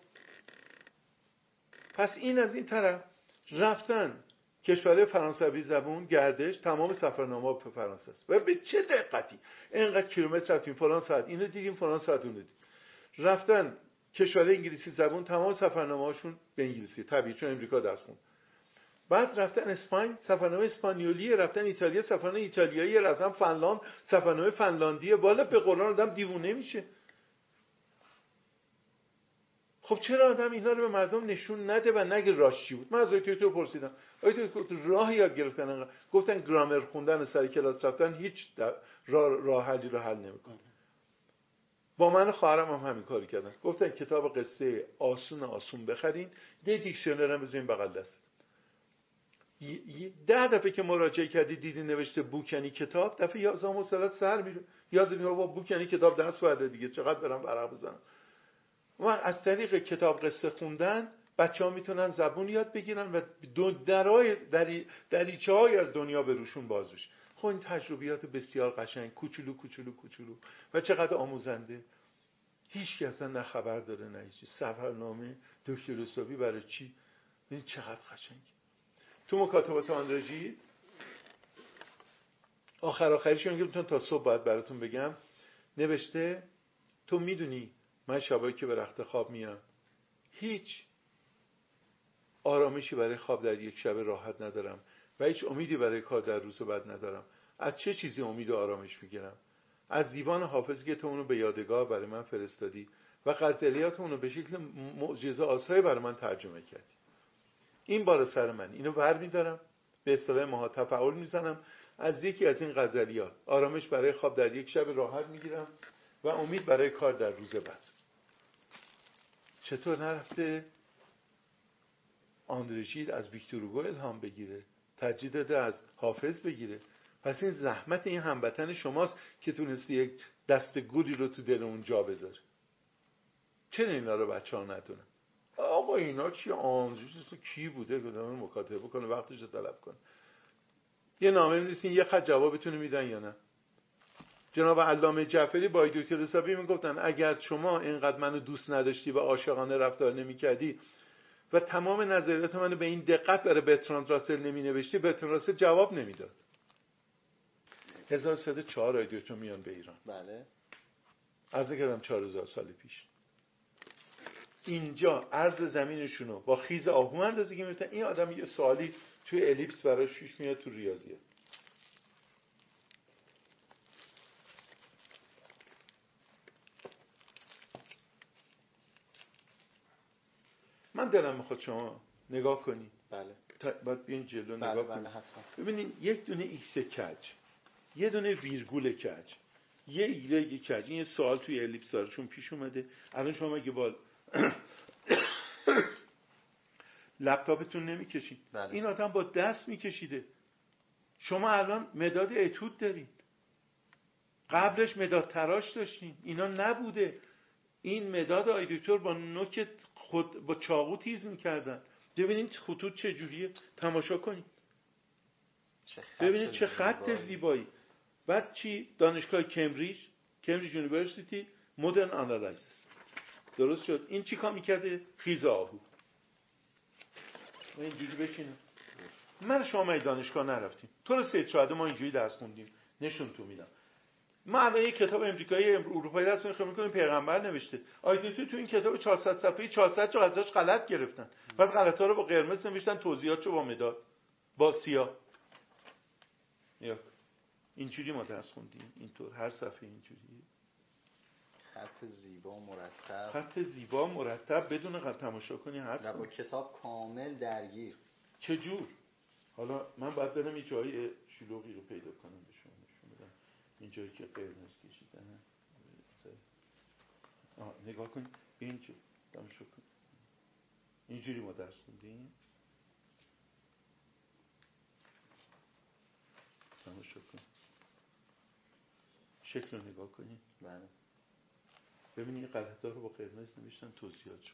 پس این از این طرف رفتن کشور فرانسوی زبون گردش، تمام سفرنامه‌ها به فرانسه است. و به چه دقتی اینقدر کیلومتر رفتیم فلان ساعت اینو دیدیم فلان ساعت اونو دیدیم. رفتن کشور انگلیسی زبون، تمام سفرنامه‌هاشون به انگلیسی، طبیعی چون امریکا درس خوند. بعد رفتن اسپانیا، سفرنامه اسپانیولی، رفتن ایتالیا، سفرنامه ایتالیایی، رفتن فنلاند، سفرنامه فنلاندی. بالا به قرآن آدم دیوونه میشه. خب چرا آدم اینا رو به مردم نشون نده و نگه راش چی بود؟ من از دکتر پرسیدم آیا راه یاد گرفتن انقدر؟ گفتن گرامر خوندن سر کلاس رفتن هیچ راه حلی رو حل نمیکنه. با من و خواهرم هم همین کاری کردن. گفتن کتاب قصه آسون بخرین، دیکشنری هم بذارین بغل دست. 10 دفعه که مراجعه کردی دیدی نوشته بوک یعنی کتاب، دفعه 11 مسلط سر میره. یاد میاد با بوک یعنی کتاب دست بعد دیگه چقدر برام ورق بزنم. و از طریق کتاب قصه خوندن بچه‌ها میتونن زبون یاد بگیرن و دریچه‌های از دنیا به روشون باز بشه. خب این تجربیات بسیار قشنگ، کوچولو و چقدر آموزنده. هیچ کس اصلا نه خبر داره نه هیچی. سفرنامه دکتر حسابی برای چی؟ این چقدر قشنگه. تو مکاتبات آندرژی آخرش میگم چون تا صبح باید براتون بگم، نوشته تو میدونی من شبایی که به رخت خواب میام هیچ آرامشی برای خواب در یک شب راحت ندارم و هیچ امیدی برای کار در روز بعد ندارم. از چه چیزی امید و آرامش میگیرم؟ از دیوان حافظی که تو اونو به یادگار برای من فرستادی و غزلیات اونو به شکل معجزه آسای برای من ترجمه کردی. این بالا سر من، اینو ور میدارم، به اصطلاح ما تفعول میزنم، از یکی از این غزلیات آرامش برای خواب در یک شب راحت میگیرم و امید برای کار در روز بعد. چطور نرفته آندرژید از ویکتور هوگو الهام بگیره، ترجیح داده از حافظ بگیره؟ پس این زحمت این هموطن شماست که تونستی یک دست گلی رو تو دل اون جا بذاره. چرا اینا رو بچه‌ها ندونن؟ آقا اینا چی آندرژید کی بوده که دارن مکاتبه بکنه وقتش رو طلب کنه؟ یه نامه می‌نویسین یه خط جوابتون میدن یا نه؟ جناب علامه جعفری با دکتر حسابی میگفتن اگر شما اینقدر منو دوست نداشتی و عاشقانه رفتار نمی‌کردی و تمام نظریات منو به این دقت برای برتراند راسل نمی‌نوشتی، برتراند راسل جواب نمیداد. 1304 رادیو میان به ایران. بله. عرض کردم 4000 سال پیش. اینجا عرض زمینشونو با خیز آهو اندازه می‌کنن. این آدم یه سوالی توی الیپس براش پیش میاد تو ریاضیات. من دلم میخواد شما نگاه کنید. بله. باید بیاین جلو نگاه کنید. ببینید یک دونه ایکس کج، یه دونه ویرگول کج، یه ایگرگ کج. این یه سوال توی الیپس دارشون پیش اومده. الان شما مگه با لپتاپتون نمیکشید؟ بله. این آدم با دست میکشیده. شما الان مداد اتود دارین، قبلش مداد تراش داشتین، اینا نبوده. این مداد آی دکتر با نوک خود با چاقو تیز میکردن. ببینید خطوط چه جوریه، تماشا کنید. ببینید چه خط زیبایی. بعد چی؟ دانشگاه کمبریج کمبریج یونیورسیتی مدرن آنالیسیس. درست شد. این چی کار میکرده؟ خیز آهو. اینجوری بشینه. من شما دانشگاه نرفتیم، تو رو سید شاهده ما اینجوری درس خوندیم، نشون تو میدم. ما الان یک کتاب امریکایی اروپایی درس میخونیم پیغمبر نوشته. آیدوتو تو این کتاب 400 صفحه‌ای 400 جا ازش غلط گرفتن. بعد غلطا رو با قرمز نوشتن، توضیحاتشو با مداد با سیاه. یا اینجوری ما درس خوندیم، اینطور هر صفحه اینجوری. خط زیبا مرتب بدون قد تماشا کنی هست و با کتاب کامل درگیر. چجور؟ حالا من باید برم این جای شلوغی رو پیدا کنم به شما نشون بدم. این جایی که قرمز کشیدن. نگاه کن اینجا تماشا کن. اینجوری ما درس خوندیم. تماشا کن. شکل رو نگاه کنی. بله. ببینید این غلط‌ها رو با قرمز نوشتن، توضیحاتشو.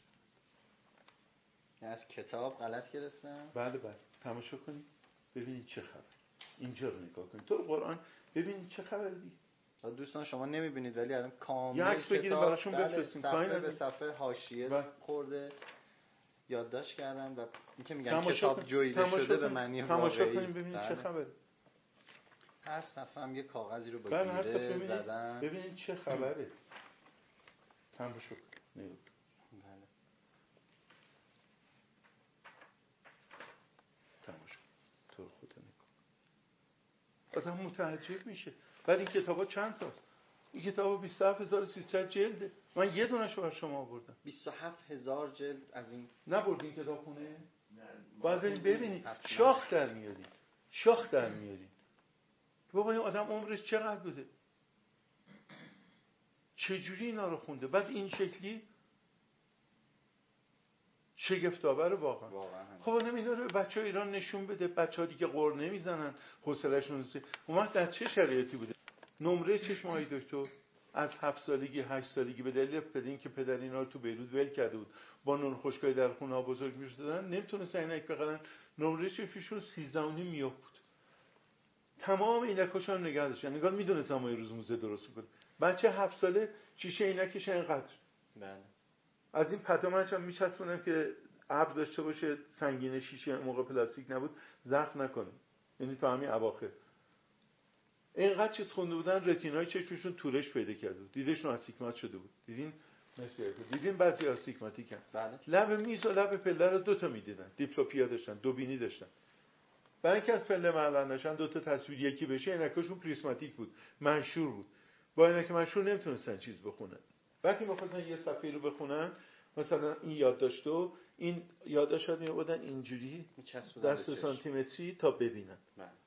از کتاب غلط گرفتم. بله. تماشا کنید ببینید چه خبر. اینجا رو نگاه کنید. تو قرآن ببینید چه خبره دیگه. دوستان شما نمیبینید ولی الان کامل یه عکس بگیرید براشون بفرستیم. صفحه به صفحه حاشیه خورده یادداشت کردن و اینکه میگن کتاب جویده شده به معنی واقعی. تماشا کنید ببینید چه خبره. هر صفحه هم یه کاغذی رو با گیره زدن. ببینید چه خبره. تماشا کنید. بله. تماشا تو خود نگاه. آدم متعجب میشه. ولی این کتابا چند تاست؟ این کتابا 27300 جلده. من یه دونه‌شو برای شما آوردم. 27000 جلد از این. نبردین کتابخونه؟ نه. باید ببینید شاخ در میارین. بابا این آدم عمرش چقدر بوده؟ چجوری اینا رو خونده؟ بعد این شکلی شگفت‌آور واقعا. خب نمیداره بچه‌ها ایران نشون بده، بچه‌ها دیگه قر نمیزنن، حوصله‌شون نیست. اومد در چه شرایطی بوده؟ نمره چشم آقای دکتر از 7 سالگی 8 سالگی به دلیل پدین که پدر اینا رو تو بیروت ول کرده بود، با نون خشکای در خونه‌ها بزرگ می‌شدن، نمیتونستن عینک بخرن، نمره چشمشون 13.5 میوه بود. تمام عینکاشون نگه داشتن، انگار میدونستن ما یه روز موزه درست کنیم. بچه 7 ساله شیشه عینکش اینقدر. بله. از این پتومنش هم میچسبونم که ابر داشته باشه، سنگین شیشه موقع پلاستیک نبود زخم نکنه. یعنی تا همین اواخر اینقدر چیز خونده بودن، رتینای چشمشون تورش پیدا کرده بود، دیدشون آستیگمات شده بود. دیدین بعضی آستیگماتیکن. بله. لب میز و لب پله رو دو تا میدیدن، دیپلوپیا داشتن، دو بینی داشتن. برای اینکه از پله معلق نشن، دو تا تصویر یکی بشه، عینکاشون پریزماتیک بود، منشور بود. با عینک منشور نمیتونستن چیز بخونن. وقتی می‌خواستن یه صفحه رو بخونن، مثلا این یادداشتو، این یادداشت می‌آوردن اینجوری در 3 سانتی متری تا ببینن.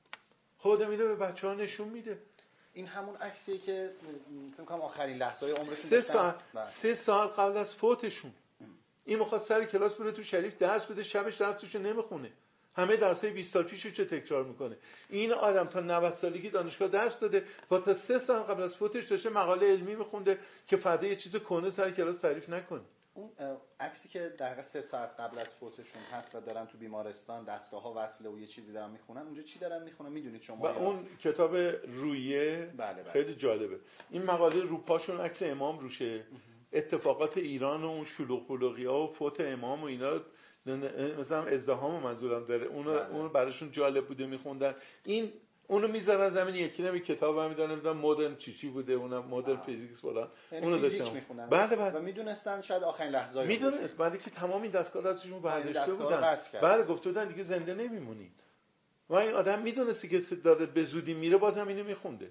خود میره به بچه‌ها نشون میده. این همون عکسیه که فکر کنم آخرین لحظه‌های عمرشون داشتن. 3 سال قبل از فوتشون. این می‌خواد سر کلاس بره تو شریف درس بده، شبش درسشو نمیخونه. همه درسای 20 سال پیشو چه تکرار میکنه. این آدم تا 90 سالگی دانشگاه درس داده و تا 3 سال قبل از فوتش داشته مقاله علمی میخونده که فردا یه چیز کهنه سر کلاس تعریف نکنه. اون عکسی که دقیقاً 3 ساعت قبل از فوتشون هست و دارن تو بیمارستان دستگاه‌ها وصله و یه چیزی دارن میخونن، اونجا چی دارن میخونن میدونید شما؟ و اون کتاب رویه بله. خیلی جالبه. این مقاله روپاشون عکس امام روشه. اتفاقات ایران و اون شلوغ پلوغی‌ها و فوت امام و اینا، مثلا ازدحام منظورم داره، اونو براشون جالب بوده میخوندن. این اونو میذارن زمین، یکی نمی کتاب هم میدونن مدرن چی بوده، اونم مدرن فیزیکس فلان، یعنی اونو داشتن میخوندن. بله. و میدونستان شاید آخرین لحظه‌ای میدونست بعد که تمام این دستگاه ازشون برداشته بودن. بله گفته بودن دیگه زنده نمیمونید. و این آدم میدونستی که داره به زودی میره، بازم اینو میخونده.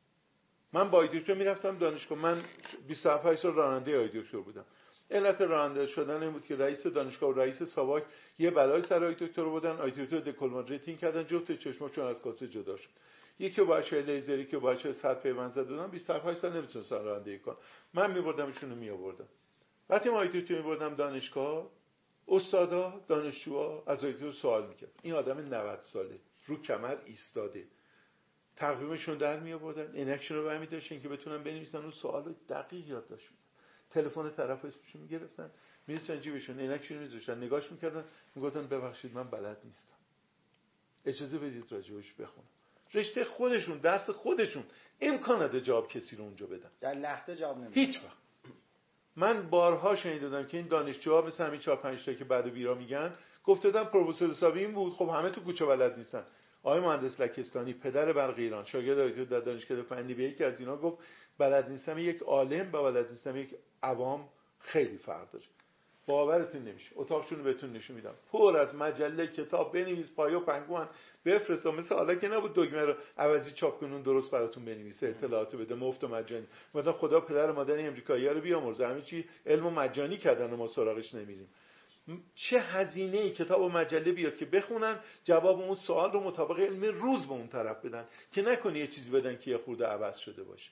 من با دکتر میرفتم دانشگاه، من 27 سال راننده آقای دکتر بودم. علت راننده شدن این بود که رئیس دانشگاه و رئیس ساواک یه بلای سر آقای دکتر رو بودن، آقای دکتر دکلماندریتینگ کردن، جفت چشماشون از کاسه جدا شد. یکی با چه لیزری که با چه صد پیوند زده بودن، 28 سال نمیتونستن رانندگی کنن. من میبردمشون رو میآوردم. وقتی ما آقای دکتر میبردم دانشگاه، استادا دانشجوها از آقای دکتر سوال میکرد. این آدم 90 ساله رو کمر ایستاده، تقویمشون در می آوردن، عینکشون رو برمی داشتن که بتونن بنویسن اون سوالو دقیق یادداشت می‌کردن. تلفن طرف اسمشو میگرفتن، میذاشتن جیبشون، عینکشون میذاشتن، نگاهش میکردن، میگفتن ببخشید من بلد نیستم، اجازه بدید راجبش بخونم. رشته خودشون، درس خودشون امکان نده جواب کسی رو اونجا بدن، در لحظه جواب نمیده. هیچ وقت. من بارها شنیده بودم که این دانشجوها مثل همین 4-5 تا که بعد ویرا میگن، گفته بودن پروفسور حسابی این بود، خب همه تو کوچه بلد نیستن. آقای مهندس لکستانی پدر برق ایران، شاگرد آقای در دانشکده فنی، به یکی از اینا گفت بلد نیستم یک عالم با بلد نیستم یک عوام خیلی فرق داره. باورتون نمیشه، اتاقشون رو بهتون نشون میدم، پر از مجله، کتاب، بنویس پایه و پنگوان بفرستا، مثل حالا که نبود دگمه رو عوضی چاپ کنون درست براتون بنویسه، اطلاعاتو بده مفت و مجانی. مثلا خدا پدر مادر امریکایی‌ها رو بیامرزه، همه چی علمو مجانی کردن و ما سراغش نمیریم. چه هزینه‌ای کتاب و مجله بیاد که بخونن، جواب اون سوال رو مطابق علم روز به اون طرف بدن، که نکنی یه چیزی بدن که یه خورده عوض شده باشه.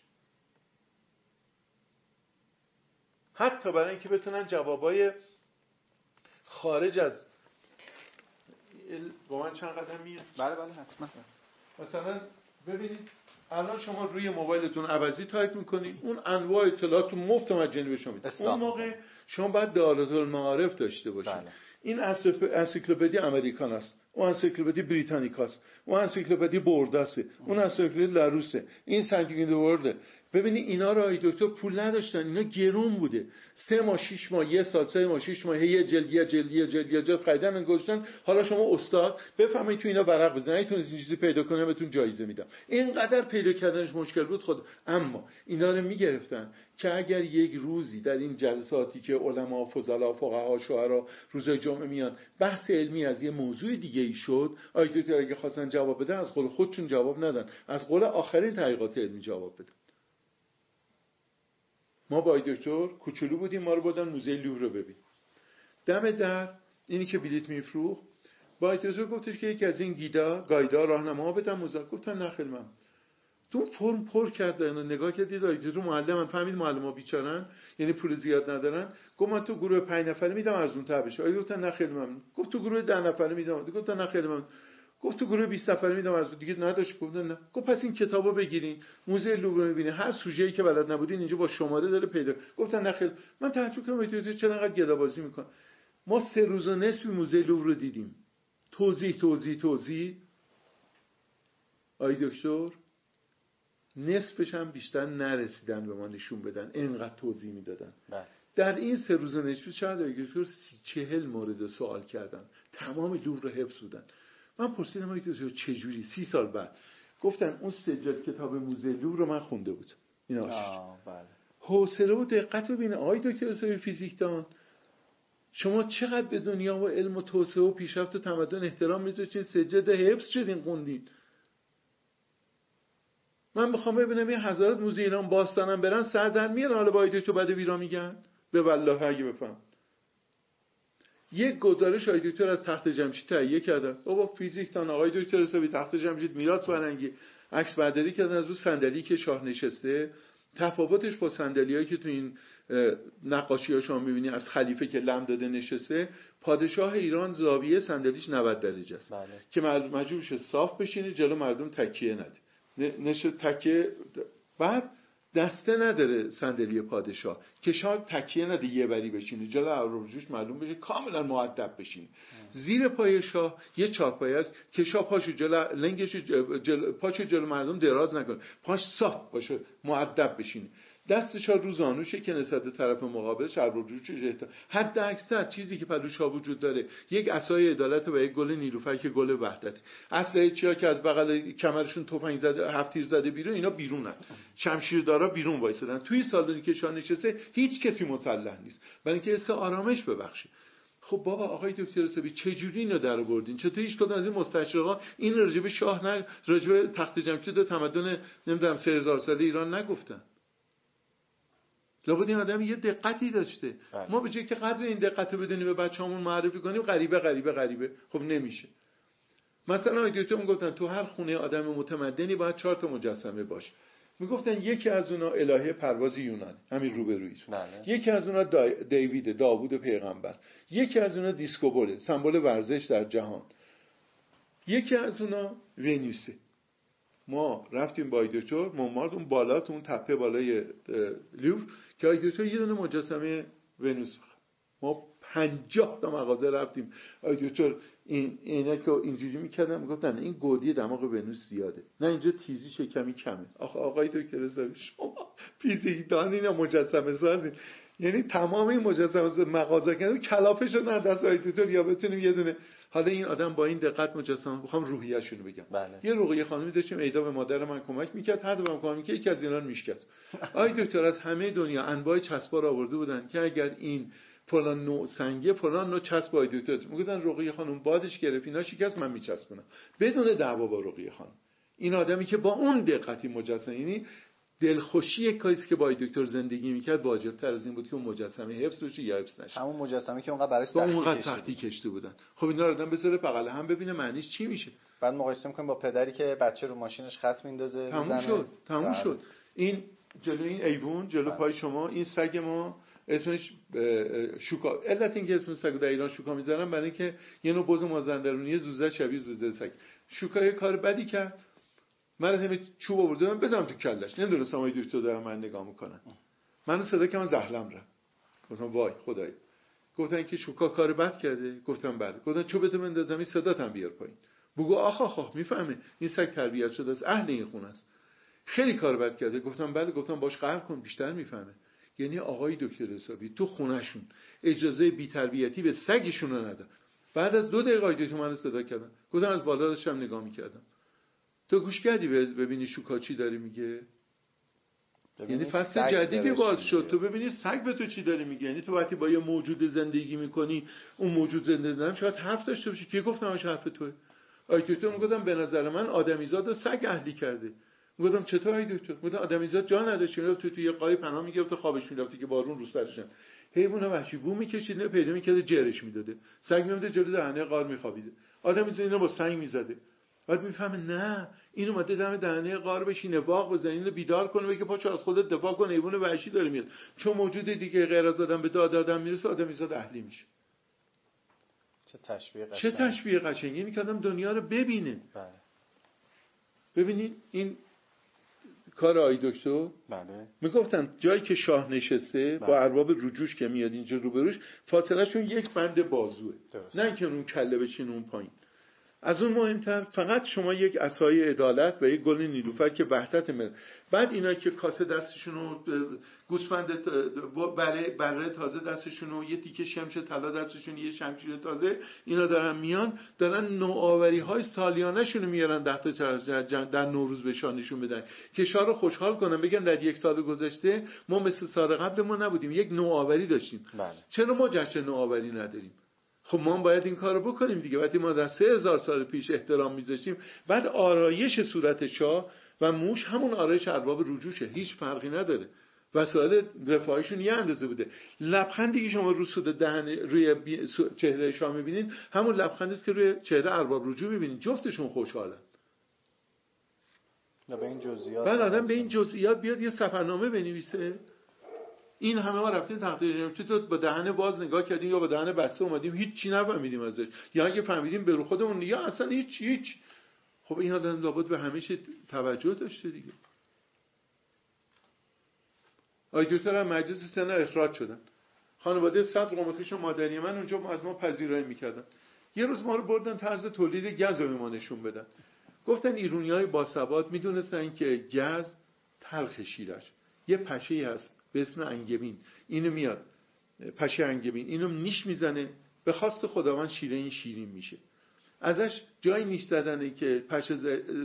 حتی برای اینکه بتونن جوابای خارج از با من چند قدم میاد؟ بله حتما. مثلا ببینید الان شما روی موبایلتون عوضی تایپ میکنید، اون انواع اطلاعات رو مفت و مجانی به شما میده. اون موقع شما باید دارالمعارف داشته باشید. بله. این انسیکلوپدی امریکان است، اون انسیکلوپدی بریتانیکاست، اون انسیکلوپدی بورداسه، اون انسیکلوپدی لاروسه، این ساینتیفیک ورلد. ببینید اینا رو آقای دکتر پول نداشتن، اینا گرون بوده. 3 ماه 6 ماه یه سال 3 ماه 6 ماه یه جلد خریدن گذاشتن. حالا شما استاد بفهمید تو اینا ورق بزنید، تونید این چیزی پیدا کنم بهتون جایزه میدم. اینقدر پیدا کردنش مشکل بود خود. اما اینا رو میگرفتن که اگر یک روزی در این جلساتی که علما، فضلا، فقها، شعرا روزای جمعه میان بحث علمی از یه موضوع دیگه ای شد، آقای دکتر اگه خواستن جواب بدن از قول خودشون جواب ندن، از قول آخرین تحقیقات علمی جواب بدن. ما با دکتر کوچولو بودیم، ما رو بردن موزه لوور رو ببین. دم در اینی که بلیط میفروخت با دکتر گفتش که یکی از این گایدا راهنما بدن موزه. گفتن نه خیلی من تو فرم پر کردن و نگاه کردید دکتر معلم فهمید معلم‌ها بیچارن، یعنی پول زیاد ندارن. گفت من تو گروه 5 نفره میدم ارزان‌تر بشه. گفتن نه خیلی ممنون. گفت تو گروه 10 نفره میدم. گفتن نه خیلی ممنون. گفت تو گروه 20 نفره میدم ارزون دیگه نداشت. گفتن نه. گفت پس این کتابو بگیرین، موزه لوور میبینین، هر سوژه‌ای که بلد نبودین اینجا با شماره داره پیدا. گفتن نه خیلی. من تعجب کردم دکتر چرا انقدر گدابازی میکنه. ما 3 روز و نصف موزه لوور رو دیدیم. توضیح آی دکتر نصفش هم بیشتر نرسیدن به ما نشون بدن، اینقدر توضیح میدادن. در این 3 روز و نصف شاید دکتر 40 مورد سوال کردن، تمام لوور رو حفظ بودن. من پرسیدم دکتر چجوری؟ 30 سال بعد گفتن اون 3 جلد کتاب موزه لوور رو من خونده بود. اینا بله. حوصله و دقت ببینه آقای دکتر حسابی فیزیکدان، شما چقدر به دنیا و علم و توسعه و پیشرفت و تمدن احترام میذاشتین، 3 جلد حفظ شدین خوندین. من میخوام ببینم این هزارات موزه ایران باستانم برن سر در میارن، حالا با دکتر بعد ویرا میگن به والله اگه بفهم. یک گزارش آقای دکتر از تخت جمشید تهیه کردن. بابا فیزیکدان آقای دکتر حسابی تخت جمشید میراث فرهنگی، عکس برداری کردن از اون صندلی که شاه نشسته، تفاوتش با صندلیایی که تو این نقاشی‌ها شما می‌بینی از خلیفه که لم داده نشسته، پادشاه ایران زاویه صندلیش 90 درجه است. بله. که مجبور شه صاف بشینه جلو مردم تکیه نده. نشست تکیه، بعد دسته نداره صندلی پادشاه که شاه تکیه نده یه بری بشینه جلو عروجوش معلوم بشه کاملا مؤدب بشینه. زیر پای شاه یه چارپایه است که شاه پاشو جلو لنگش پاشو جلو مردم دراز نکنه، پاش صاف باشه مؤدب بشینه. دستش رو زانوشه که نسبت به طرف مقابلش عروجوش جهت حد اکثر چیزی که پلوش وجود داره یک عصای عدالت و یک گل نیلوفر که گل وحدت. اصل چیا که از بغل کمرشون تفنگ زده، هفت تیر زده بیرون، اینا بیرونن، شمشیردارا بیرون وایسادن. توی سالونی که شاه نشسته هیچ کسی مسلح نیست برای اینکه حس آرامش ببخشه. خب بابا آقای دکتر حسابی چه جوری اینو در آوردین؟ چطور هیچ کدوم از این مستشرقا این راجب شاه نه راجب تخت جمشید و تمدن نمیدونم 3000 ساله ایران نگفتن؟ لابد این آدم یه دقتی داشته. ما به جای که قدر این دقت رو بدونیم به بچه‌مون معرفی کنیم غریبه خب نمیشه. مثلا آقای دکتر میگفتن تو هر خونه آدم متمدنی باید 4 تا مجسمه باشه. میگفتن یکی از اونها الهه پرواز یونان همین روبرویتون، یکی از اونها داوود پیغمبر، یکی از اونها دیسکوبوله سمبل ورزش در جهان، یکی از اونها ونوسه. ما رفتیم با دکتر مونمارت اون بالا تو اون تپه بالای لوور که دکتر یه دونه مجسمه ونوس ما 50 تا مغازه رفتیم، آقای دکتر این عینک رو اینجوری میکردم، میگفتن این گودی دماغ ونوس زیاده، نه اینجا تیزیش کمی کمه. آقای دکتر رضایی شما فیزیکدانین یا مجسمه سازین، یعنی تمام این مجسمه مغازه کردن کلافش رو نه دست آقای دکتر، یا بتونیم یه دونه حالا این آدم با این دقت مجسمه، بخوام روحیه‌شون رو بگم. بله. یه رقیه خانمی داشتیم ایدا به مادر من کمک میکرد، هر دفعه کمک میکرد یکی از اینا رو میشکست. آقای دکتر از همه دنیا انواع چسبا آورده بودن که اگر این فلان نوع سنگه فلان نوع چسب آقای دکتر، میگفتن رقیه خانم بادش گرفت اینا شکست، من میچسبونم بدون دعوا با رقیه خانم. این آدمی که با اون دقتی مجسمه، یعنی دلخوشی کاریست که با دکتر زندگی میکرد واجب‌تر از این بود که اون مجسمه حفظ بشه یا حفظ نشه. همون مجسمه که اونقدر براش سختی کشیده بودن. خب اینا رو آدم بذاره بغل هم ببینه معنیش چی میشه. بعد مقایسه می‌کنیم با پدری که بچه رو ماشینش خط میندازه تموم شد. این جلو این ایوون جلو پای شما، این سگ ما اسمش شوکا. علت اینکه اسم سگ در ایران شوکا میذارن برای اینکه یه نوع بز مازندرونی زوزه شبیه زوزه سگ. شوکا یه کار بدی کرد، من همه چوب آوردم بزنم تو کلش، نمیدونستم آقای دکتر دارن من نگاه میکنن، منو صدا که من زهلم رفت، گفتم وای خدای. گفتن که شوکا کار بد کرده، گفتم بله. گفتن چوبتو بندازم این صداتم بیار پایین، بگو آخ میفهمه این سگ تربیت شده است، اهل این خونه است، خیلی کار بد کرده. گفتم بله. گفتم باش قهر کن بیشتر میفهمه. یعنی آقای دکتر حسابی تو خونهشون اجازه بی‌تربیتی به سگشون رو نداد. بعد از 2 دقیقه آقای دکتر منو صدا کردن، گفتم از بالا داشتم نگاه میکردم. تو گوش کردی ببینی شوکا چی داره میگه؟ یعنی فصل جدیدی باز شد، تو ببینی سگ به تو چی داره میگه. یعنی تو وقتی با یه موجود زندگی میکنی، اون موجود زنده دارم شاید حرف داشته باشه. کی گفتم همش حرف توئه؟ آی دکتر میگفتم به نظر من آدمیزاد سگ اهلی کرده. میگفتم چطور آی دکتر؟ میگفتم آدمیزاد جا نداشت، تو یه قای پناه میگرفت خوابش میرفت که بارون رو سرش نه. حیوان وحشی بو میکشید نه پیدا میکرد جرش میداده، سگ میومد جلوی دهنه غار میخوابیده، آدمیزاد اینو با سنگ میزده. بعد میفهمه نه این اومده دم دهنه غار بشینه واق بزنه، اینو بیدار کنه بگه پاشو از خودت دفاع کن، حیوان وحشی داره میاد. چون موجود دیگه غیر از آدم به داد آدم میرسه، آدمیزاد اهلی میشه. چه تشبیه قشنگی. یعنی که آدم دنیا رو ببینه. بله. ببینید این کار آی دکتر. بله. میگفتن جایی که شاه نشسته با ارباب رجوش که میاد اینجا روبروش، فاصله شون یک بند بازوه، نه اینکه اون کله بشین اون پایین. از اون مهمتر فقط شما یک عصای عدالت و یک گل نیلوفر که وحدت ملت. بعد اینا که کاسه دستشونو، گوسفند بره تازه دستشونو، یه تیکه شمش طلا دستشون، یه شمشیر تازه، اینا دارن میان دارن نوآوری‌های سالیانه‌شونو میارن در نوروز به شانشون بدن، کشور رو خوشحال کنن، بگن در 1 سال گذشته ما مثل سال قبل ما نبودیم، یک نوآوری داشتیم. بله. چرا ما جشن نوآوری نداریم؟ خب ما باید این کارو بکنیم دیگه. وقتی ما در 3000 سال پیش احترام میذاشتیم، بعد آرایش صورت شاه و موش همون آرایش ارباب رجوشه، هیچ فرقی نداره، وسایل رفاهیشون یه اندازه بوده. لبخندی که شما رو سود دهن روی چهره شاه میبینید همون لبخندی است که روی چهره ارباب رجوع میبینید، جفتشون خوشحالن. نه به این جزئیات. بعد آدم به این جزئیات بیاد یه سفرنامه بنویسه. این همه ما رفتیم تقدیر چطور با دهن باز نگاه کردیم یا با دهن بسته اومدیم، هیچ چی نفهمیدیم ازش، یا اگه فهمیدیم به رو خودمون، یا اصلا هیچ. خب این آدم لابد به همه چی توجه داشته دیگه. آقای دکتر هم مجلس سنا اخراج شدن، خانواده صدر قومکش مادری من اونجا از ما پذیرایی میکردن. یه روز ما رو بردن طرز تولید گاز رو به ما نشون بدن. گفتن ایرانیای باسواد میدونستن که گاز تلخ شیرش یه پشه هست به اسم انگبین، اینو میاد پشه انگبین اینو نیش میزنه، به خواست خداوند شیره این شیرین میشه. ازش جای نیش زدنه که پشه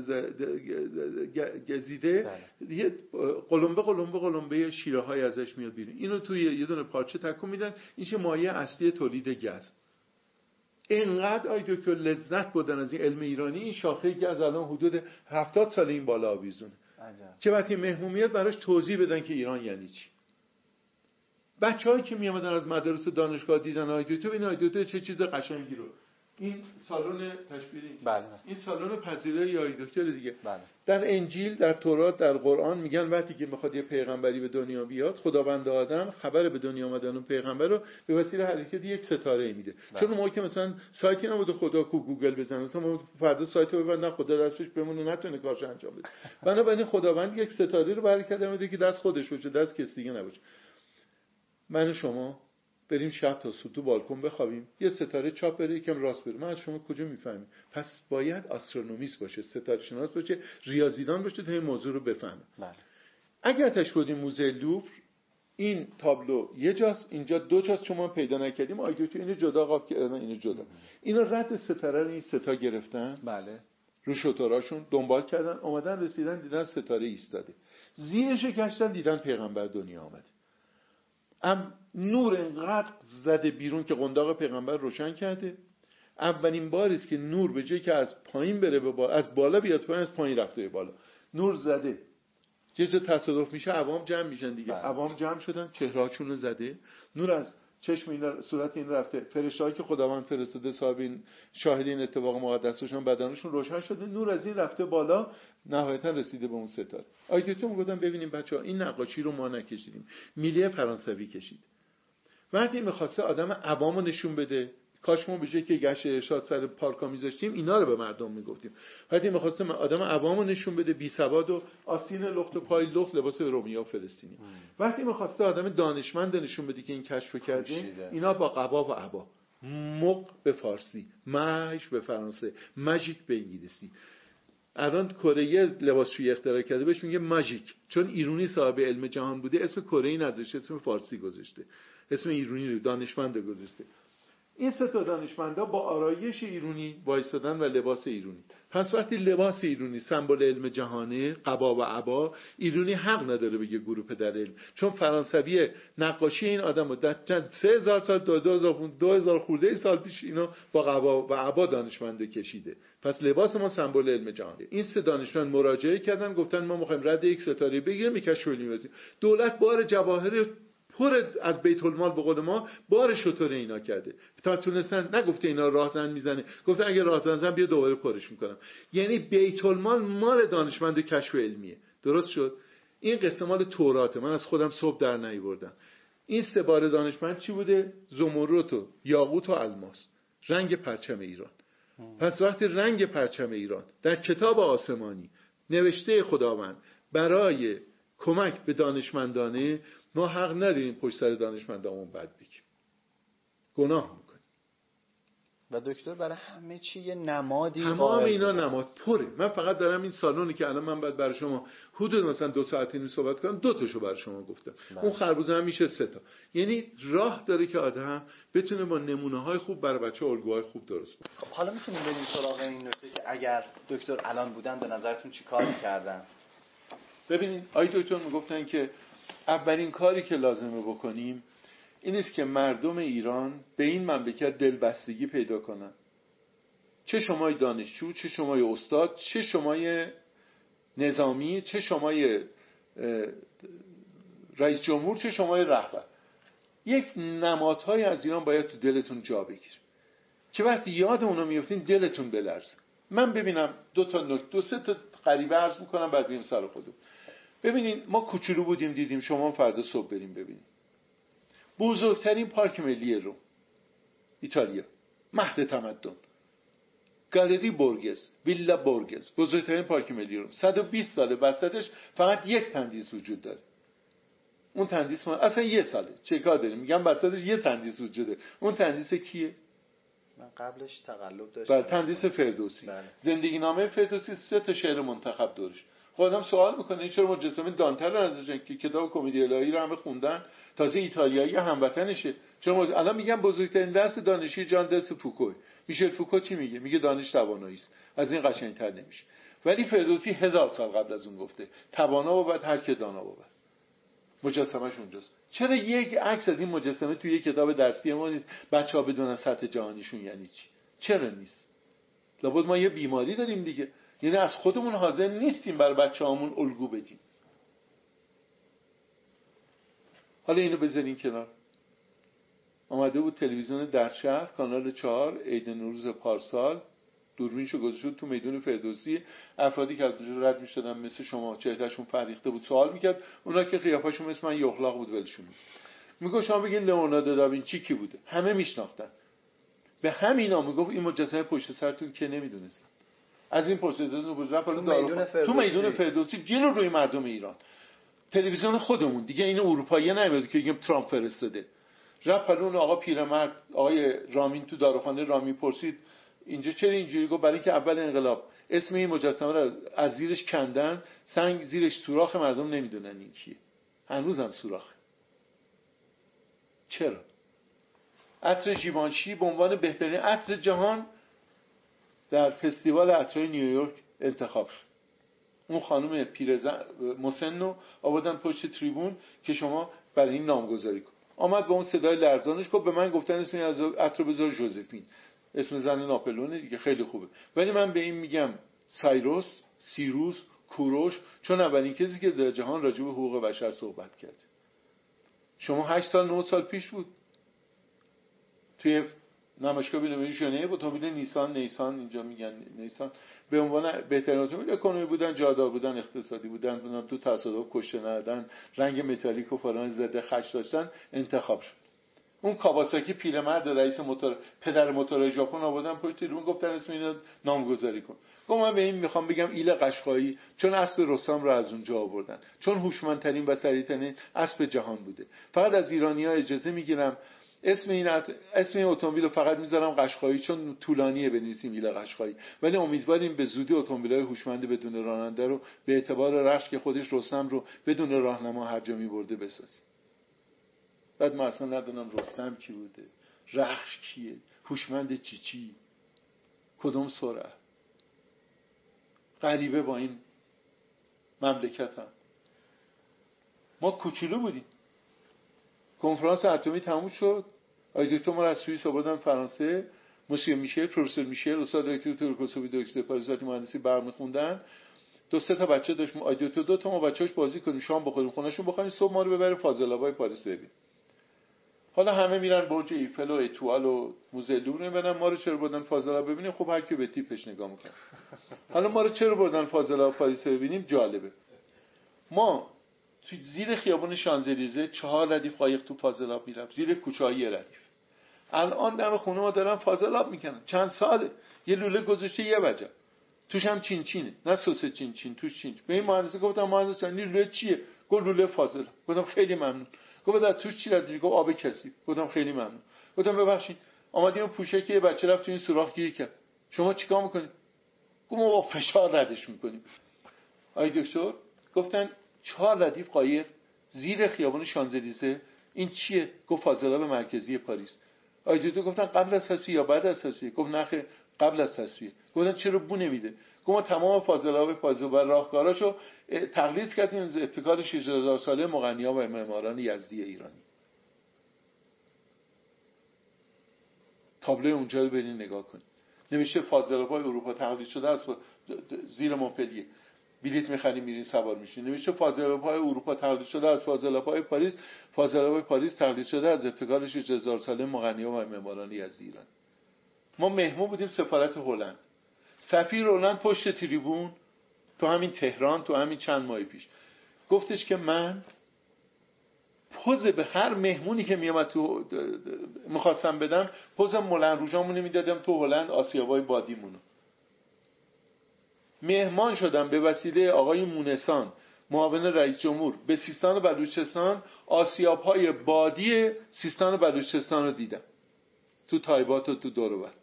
گزیده، یه قلمبه شیره های ازش میاد بیرون. اینو توی یه دونه پارچه تکون میدن، این چه مایه اصلی تولید گاز. اینقدر آی دکتر لذت بردن از این علم ایرانی. این شاخه گاز الان حدود 70 سال این بالا آویزونه که وقتی مهمون میاد براش توضیح بدن که ایران یعنی چی. بچه‌هایی که میامدن از مدارس و دانشگاه دیدن آی دکتر، این آی دکتر چه چیز قشنگی رو، این سالن تشبیری، بله. این سالن پذیرایی آی دکتر دیگه. بله. در انجیل، در تورات، در قرآن میگن وقتی که میخواد یه پیغمبری به دنیا بیاد، خداوند آدم خبر به دنیا آمدن اون پیغمبر رو به وسیله حرکت یک ستاره میده. بله. چون موقعی که مثلا سایتی نبود خدا کو گوگل بزنه، مثلا ما فردا سایت رو ببندن خدا دستش بمونه نتونه کارش انجام بده. بنابراین خداوند یک ستاره رو برکت میده که دست خودش باشه، دست کسی دیگه نباشه. من و شما بریم شب تا صبح تو بالکن بخوابیم، یه ستاره چاپ بره یکم راست بره. من از شما کجا میفهمیم؟ پس باید آسترونومیست باشه، ستاره شناس باشه، ریاضیدان باشه تا این موضوع رو بفهمه. اگر تاش بودیم موزه لوور، این تابلو یه جاست، اینجا دو جاست، شما پیدا نکردیم. آگه تو اینو جدا قاب کردن، اینو جدا. اینا رد ستاره رو این ستا گرفتن. بله. رو شتراشون دنبال کردن، اومدن رسیدن دیدن ستاره ایستاده. زیرش گشتن دیدن پیغمبر دنیا آمده. نور انقدر زده بیرون که قنداق پیغمبر روشن کرده. اولین باری است که نور به جای که از پایین بره به بالا، از بالا بیاد پایین، از پایین رفته به بالا. نور زده. یه جا تصادف میشه عوام جمع میشن دیگه. عوام جمع شدن، چهرهاشون رو زده. نور از چشم این صورت این رفته. فرشته‌ای که خداوند فرستاده صاحب این شاهد این اتفاق مقدس باشن، بدنشون روشن شده. نور از این رفته بالا، نهایتا رسیده به اون ستاره. آیتتون گفتم ببینیم بچه‌ها، این نقاشی رو ما نکشیدیم، میلیه فرانسوی کشید. وقتی می‌خواسته آدم عوامو نشون بده، کاش ما به جای که گشت ارشاد سر پارکا می‌ذاشتیم، اینا رو به مردم میگفتیم. وقتی می‌خواسته آدم عوامو نشون بده، بی سواد و آستین لخت و پای لخت، لباس رومیا و فلسطینی. وقتی می‌خواسته آدم دانشمند نشون بده که این کشف کردیم، اینا با قبا و عبا. مق به فارسی، ماژ به فرانسه، ماژیک به انگلیسی. الان کره لباسشویی اختراع کرده، بهش میگه ماژیک، چون ایرونی صاحب علم جهان بوده، اسم کره نذاشته، اسم فارسی گذاشته، اسم ایرونی رو دانشمند گذاشته. این سه تا دانشمندا با آرایش ایرونی وایسادن و لباس ایرونی. پس وقتی لباس ایرونی سمبل علم جهانه، قبا و عبا، ایرونی حق نداره بگه گروه پدر علم، چون فرانسوی نقاشی این آدمو در 3000 سال 2000 خورده سال پیش اینو با قبا و عبا دانشمنده کشیده. پس لباس ما سمبل علم جهانه. این سه دانشمند مراجعه کردن، گفتن ما می‌خوایم رد یک ستاره بگیریم، میکش می‌وازی. دولت بار جواهر پر از بیت المال به قول ما بار شطور اینا کرده تا تونستن. نگفته اینا راهزن میزنه، گفته اگه راهزن زن بیا دوباره پرش میکنم. یعنی بیت المال مال دانشمند کشف علمیه. درست شد؟ این قصه مال توراته، من از خودم صبح در نیاوردم. این سه بار دانشمند چی بوده؟ زمرد و یاقوت و الماس، رنگ پرچم ایران. پس وقتی رنگ پرچم ایران در کتاب آسمانی نوشته خداوند برای کمک به دانشمندانه، ما حق نداریم پشت سر دانشمندامون بد بگیم، گناه میکنیم. و دکتر برای همه چی یه نمادی، تمام اینا نماد پره. من فقط دارم این سالونی که الان من باید برای شما حدود مثلا 2 ساعتی نیم صحبت کنم، 2 تاشو برای شما گفتم. اون خربوزه هم میشه 3 تا. یعنی راه داره که آدم بتونه با نمونه‌های خوب برای بچه‌ها الگوهای خوب درست کنه. خب حالا میتونیم بریم سراغ این نکته که اگر دکتر الان بودن به نظرتون چیکار می‌کردن؟ ببینید آی دکتر میگفتن که اولین کاری که لازمه بکنیم این است که مردم ایران به این مملکت دلبستگی پیدا کنن. چه شمای دانشجو، چه شمای استاد، چه شمای نظامی، چه شمای رئیس جمهور، چه شمای رهبر، یک نمادهای از ایران باید تو دلتون جا بگیر که وقتی یاد اونو میفتین دلتون بلرزه. من ببینم 2-3 تا غریبه عرض میکنم بعد بریم سر خودم. ببینین ما کوچولو بودیم دیدیم، شما فردا صبح بریم ببینیم بزرگترین پارک ملی روم ایتالیا، مهد تمدن، گالری بورگس، ویلا بورگس، بزرگترین پارک ملی روم، 120 ساله وسطش فقط یک تندیس وجود داره. اون تندیس ما اصلا یه ساله، چه کار داریم؟ میگم وسطش یه تندیس وجود داره. اون تندیس کیه؟ من قبلش تقلب داشتم. تندیس فردوسی. بله. زندگی نامه فردوسی 3 تا شعر منتخب دارش. خودم سوال میکنه این چرا مجسمه دانته رو نذاشتن که کتاب کمدی الهی رو همه خوندن، تازه ایتالیایی هموطنشه. چرا الان میگم بزرگترین درس دانشی جان دس فوکو. میشل فوکو چی میگه؟ میگه دانش توانایی است. از این قشنگتر نمیشه. ولی فردوسی 1000 سال قبل از اون گفته توانا بود هر که دانا بود. مجسمه‌اش اونجاست. چرا یک عکس از این مجسمه توی یک کتاب درسی ما نیست؟ بچه‌ها بدون سطح جهانیشون یعنی چی؟ چرا نیست؟ لابد ما یه بیماری داریم دیگه. یعنی از خودمون حاضر نیستیم برای بچه‌هامون الگو بدیم. حالا اینو بذارین کنار. اومده بود تلویزیون در شهر کانال 4 عید نوروز پارسال، دوربینشو گذاشت تو میدون فردوسی، افرادی که از اونجا رد می‌شدن مثل شما چهرهشون فریخته بود سوال می‌کرد، اونا که قیافشون مثل من یخلاق بود ولشون میگه شما بگین لئوناردو داوینچی کی بوده؟ همه میشناختن. به همینا میگفت این مجسمه پشت سرتون که نمیدونستن. از این پرسیدن تو میدون فردوسی جلو روی مردم ایران. تلویزیون خودمون دیگه این اروپایی نمیاد که بگیم ترامپ فرستاده. رفت پلون آقا پیرمرد، آقای رامین تو داروخانه رامین پرسید اینجا چرا اینجوری؟ گفت برای اینکه اول انقلاب اسم این مجسمه رو از زیرش کندن، سنگ زیرش سوراخ، مردم نمیدونن این کیه، هنوزم سوراخه. چرا؟ عطر ژیوانشی به عنوان بهترین عطر جهان در فستیوال عطرهای نیویورک انتخاب شد. اون خانم پیرزن مسنو آوردن پشت تریبون که شما برای این نامگذاری کن. آمد با اون صدای لرزانش گفت به من گفتن اسم از عطر بذار ژوزفین، اسم زن ناپلونه دیگه، خیلی خوبه، ولی من به این میگم سایروس، سیروس، کوروش، چون اولین کسی که در جهان راجع به حقوق بشر صحبت کرد. شما 8 سال 9 سال پیش بود توی نمایشگاه بین‌المللی ژنو اتومبیل نیسان اینجا میگن نیسان به عنوان بهترین اتومبیل اکونومی بودن، جادار بودن، اقتصادی بودن، تو تصادف کشته ندادن، رنگ متالیک و فلان ضد خش داشتن، انتخاب شد. اون کاواساکی پیرمرد رئیس موتور، پدر موتور ژاپن آوردن پشت تریبون گفتن اسم اینو نامگذاری کن. گفتم من به این میخوام بگم ایل قشقایی، چون اسب رستم رو از اونجا آوردن، چون هوشمندترین و سریعترین اسب جهان بوده. فقط از ایرانی‌ها اجازه میگیرم اسم این اتومبیل رو فقط میذارم قشقایی، چون طولانیه بنویسیم ایل قشقایی، ولی امیدواریم به زودی اتومبیل‌های هوشمند بدون راننده رو به اعتبار رخش که خودش رستم رو بدون راهنما هر جا می‌برده بسازیم. بعد ما اصلا ندونم رستم کی بوده، رخش کیه، هوشمند چی، کدوم سرعت. غریبه با این مملکت هم. ما کوچولو بودیم. کنفرانس اتمی تموم شد، آقای دکتر ما از سوئیس آوردن فرانسه، مسیو میشل، پروفسور میشل، استاد دکتر تورکوسووی دکتر پاریزاتی مهندسی برق می‌خوندن. 2-3 تا بچه داشت، آقای دکتر 2 تا ما بچه‌اش بازی کنیم، شام بخوریم، خونه‌شون بخوریم، صبح ما رو ببره فاضلابای پاریس ببین. حالا همه میرن برج ایفل و اتوال و موزه لوور ببینن، ما رو چرا بردن فاضلاب ببینیم؟ خب هر کی به تیپش نگاه میکنه. حالا ما رو چرا بردن فاضلاب پاریس ببینیم؟ جالبه. ما تو زیر خیابون شانزلیزه 4 ردیف قایق تو فاضلاب میرفت، زیر کوچه‌های یه ردیف. الان دم خونه ما دارن فاضلاب میکنن، چند ساله یه لوله گذاشته یه وجه، توش هم چینه، نه سس چین توش چین. به این مهندس گفتم مهندس این لوله چیه؟ گفت لوله فاضلاب. گفتم خیلی ممنون. گفت در توش چی ردیف؟ گفت آب کثیف. گفتم خیلی ممنون. گفتم ببخشید اومدیم پوشه که یه بچه رفت تو این سوراخ گیر کرد، شما چیکار میکنید؟ گفت ما با فشار ردش میکنیم. آقای دکتر گفتن 4 ردیف قایق زیر خیابان شانزلیزه، این چیه؟ گفت فاضلاب مرکزی پاریس. آقای دکتر گفتن قبل از تصفیه یا بعد از تصفیه؟ گفت نه قبل از تصفیه. گفتن چرا بو نمیده؟ گفت ما تمام فاضلاب پاریس و راهکاراشو تقلید کردیم از ابتکار 6000 ساله مغنیان و معماران یزدی ایرانی. تابلو اونجا رو برین نگاه کنید، نوشته فاضلاب‌های اروپا تقلید شده از زیر مونپلیه، بلیط می‌خرید میرین سوار میشین. نوشته فاضلاب‌های اروپا تقلید شده از فاضلاب‌های پاریس، فاضلاب‌های پاریس تقلید شده از ابتکار 6000 ساله مغنیان و معماران یزدی ایران. ما مهمون بودیم سفارت هلند، سفیر هلند پشت تریبون تو همین تهران تو همین چند ماه پیش گفتش که من پوز به هر مهمونی که میامد تو میخواستم بدم، پوز مولن روژامونو میدادم تو هلند، آسیابای بادیمونو. مهمان شدم به وسیله آقای مونسان معاون رئیس جمهور به سیستان و بلوچستان، آسیاب‌های بادی سیستان و بلوچستان رو دیدم تو تایبات و تو دور و بر.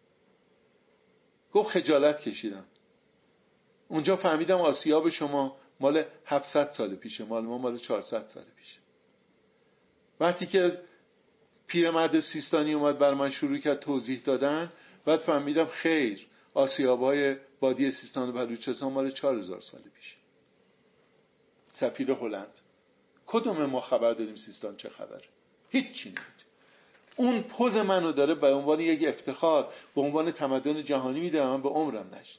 گفت خجالت کشیدم اونجا، فهمیدم آسیاب شما مال 700 سال پیشه، مال ما مال 400 سال پیشه. وقتی که پیرمرد سیستانی اومد بر من شروع کرد توضیح دادن، بعد فهمیدم خیر، آسیاب‌های بادی سیستان و بلوچستان مال 4000 سال پیشه. سفیر هلند، کدوم ما خبر داریم سیستان چه خبره؟ هیچی نمیدونیم. اون پوز منو داره به عنوان یک افتخار به عنوان تمدن جهانی میده، من به عمرم نشد.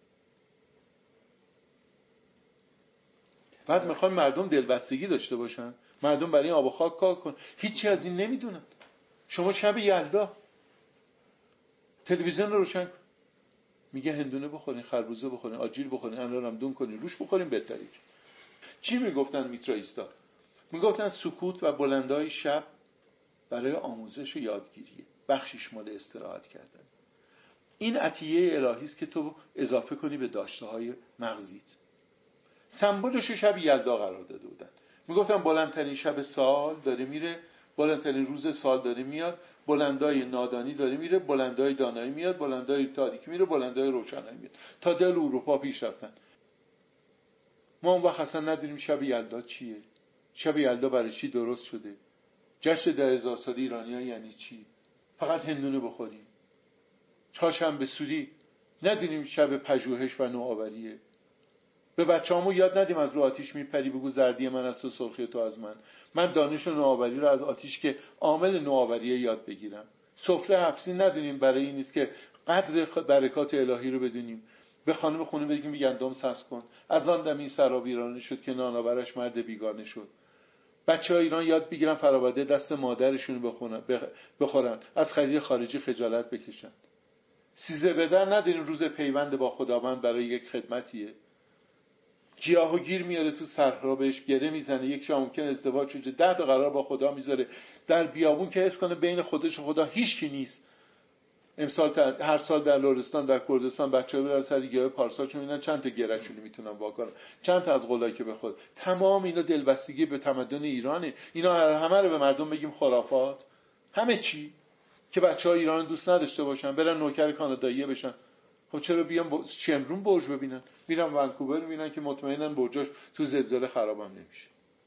بعد میخوایم مردم دلبستگی داشته باشن، مردم برای این آب و خاک کار کن، هیچی از این نمیدونن. شما شب یلدا تلویزیون رو روشن کن، میگه هندونه بخورین، خربوزه بخورین، آجیل بخورین، انار هم دون کنین، روش بخورین بهتره. چی میگفتن میترائیستا؟ میگفتن سکوت و بلندای شب برای آموزش و یادگیریه، بخشش مال استراحت کردن. این عطیه الهی است که تو اضافه کنی به داشته‌های مغزیت. سمبولش شب یلدا قرار داده بودن. میگفتن بلندترین شب سال داره میره بلندترین روز سال داره میاد، بلندای نادانی داره میره، بلندای دانایی میاد، بلندای تاریکی میره، بلندای روشنایی میاد، تا دل اروپا پیش رفتن. ما اون وقت اصلا ندونیم شب یلدا چیه، شب یلدا برای چی درست شده، جشن 10,000 ساله ایرانی‌ها یعنی چی، فقط هندونه بخوریم. چهارشنبه سوری ندونیم شب پژوهش و نوآوریه. به بچه‌هامو یاد ندیم از رو آتیش میپری بگو زردی من از تو، سرخی تو از من دانش و نوآوری رو از آتیش که عامل نوآوریه یاد بگیرم. سفره حفظی ندونیم برای این نیست که قدر برکات الهی رو بدونیم. به خانم خونه بگیم گندم سبز کن، از آن دمی سراب ایرانی شد که نانآورش مرد بیگانه شد. بچه‌ها ایران یاد بگیرن فرآورده دست مادرشون بخورن، از خرید خارجی خجالت بکشن. سیزه بدن نداریم روز پیوند با خداوند برای یک خدمتیه. گیاهو گیر میاره تو صحرا، بهش گره میزنه، یک شام ممکن ازدواج شه، 10 تا قرار با خدا میذاره در بیابون که حس کنه بین خودش و خدا هیچ کی نیست. امسال هر سال در لرستان در کردستان بچه‌ها میرن سر گیاه پارسال چون میبینن چند تا گرچونی میتونن واکنن، چند تا از قلایی که بخواد. تمام اینا دلبستگی به تمدن ایرانه. اینا همه رو به مردم بگیم خرافات، همه چی که بچه‌ها ایران دوست نداشته باشن، برن نوکر کانادایی بشن. خب چرا بیان شمرون برج ببینن؟ میرن ونکوور میبینن که مطمئنن برجاش تو زلزله خرابم نمیشه.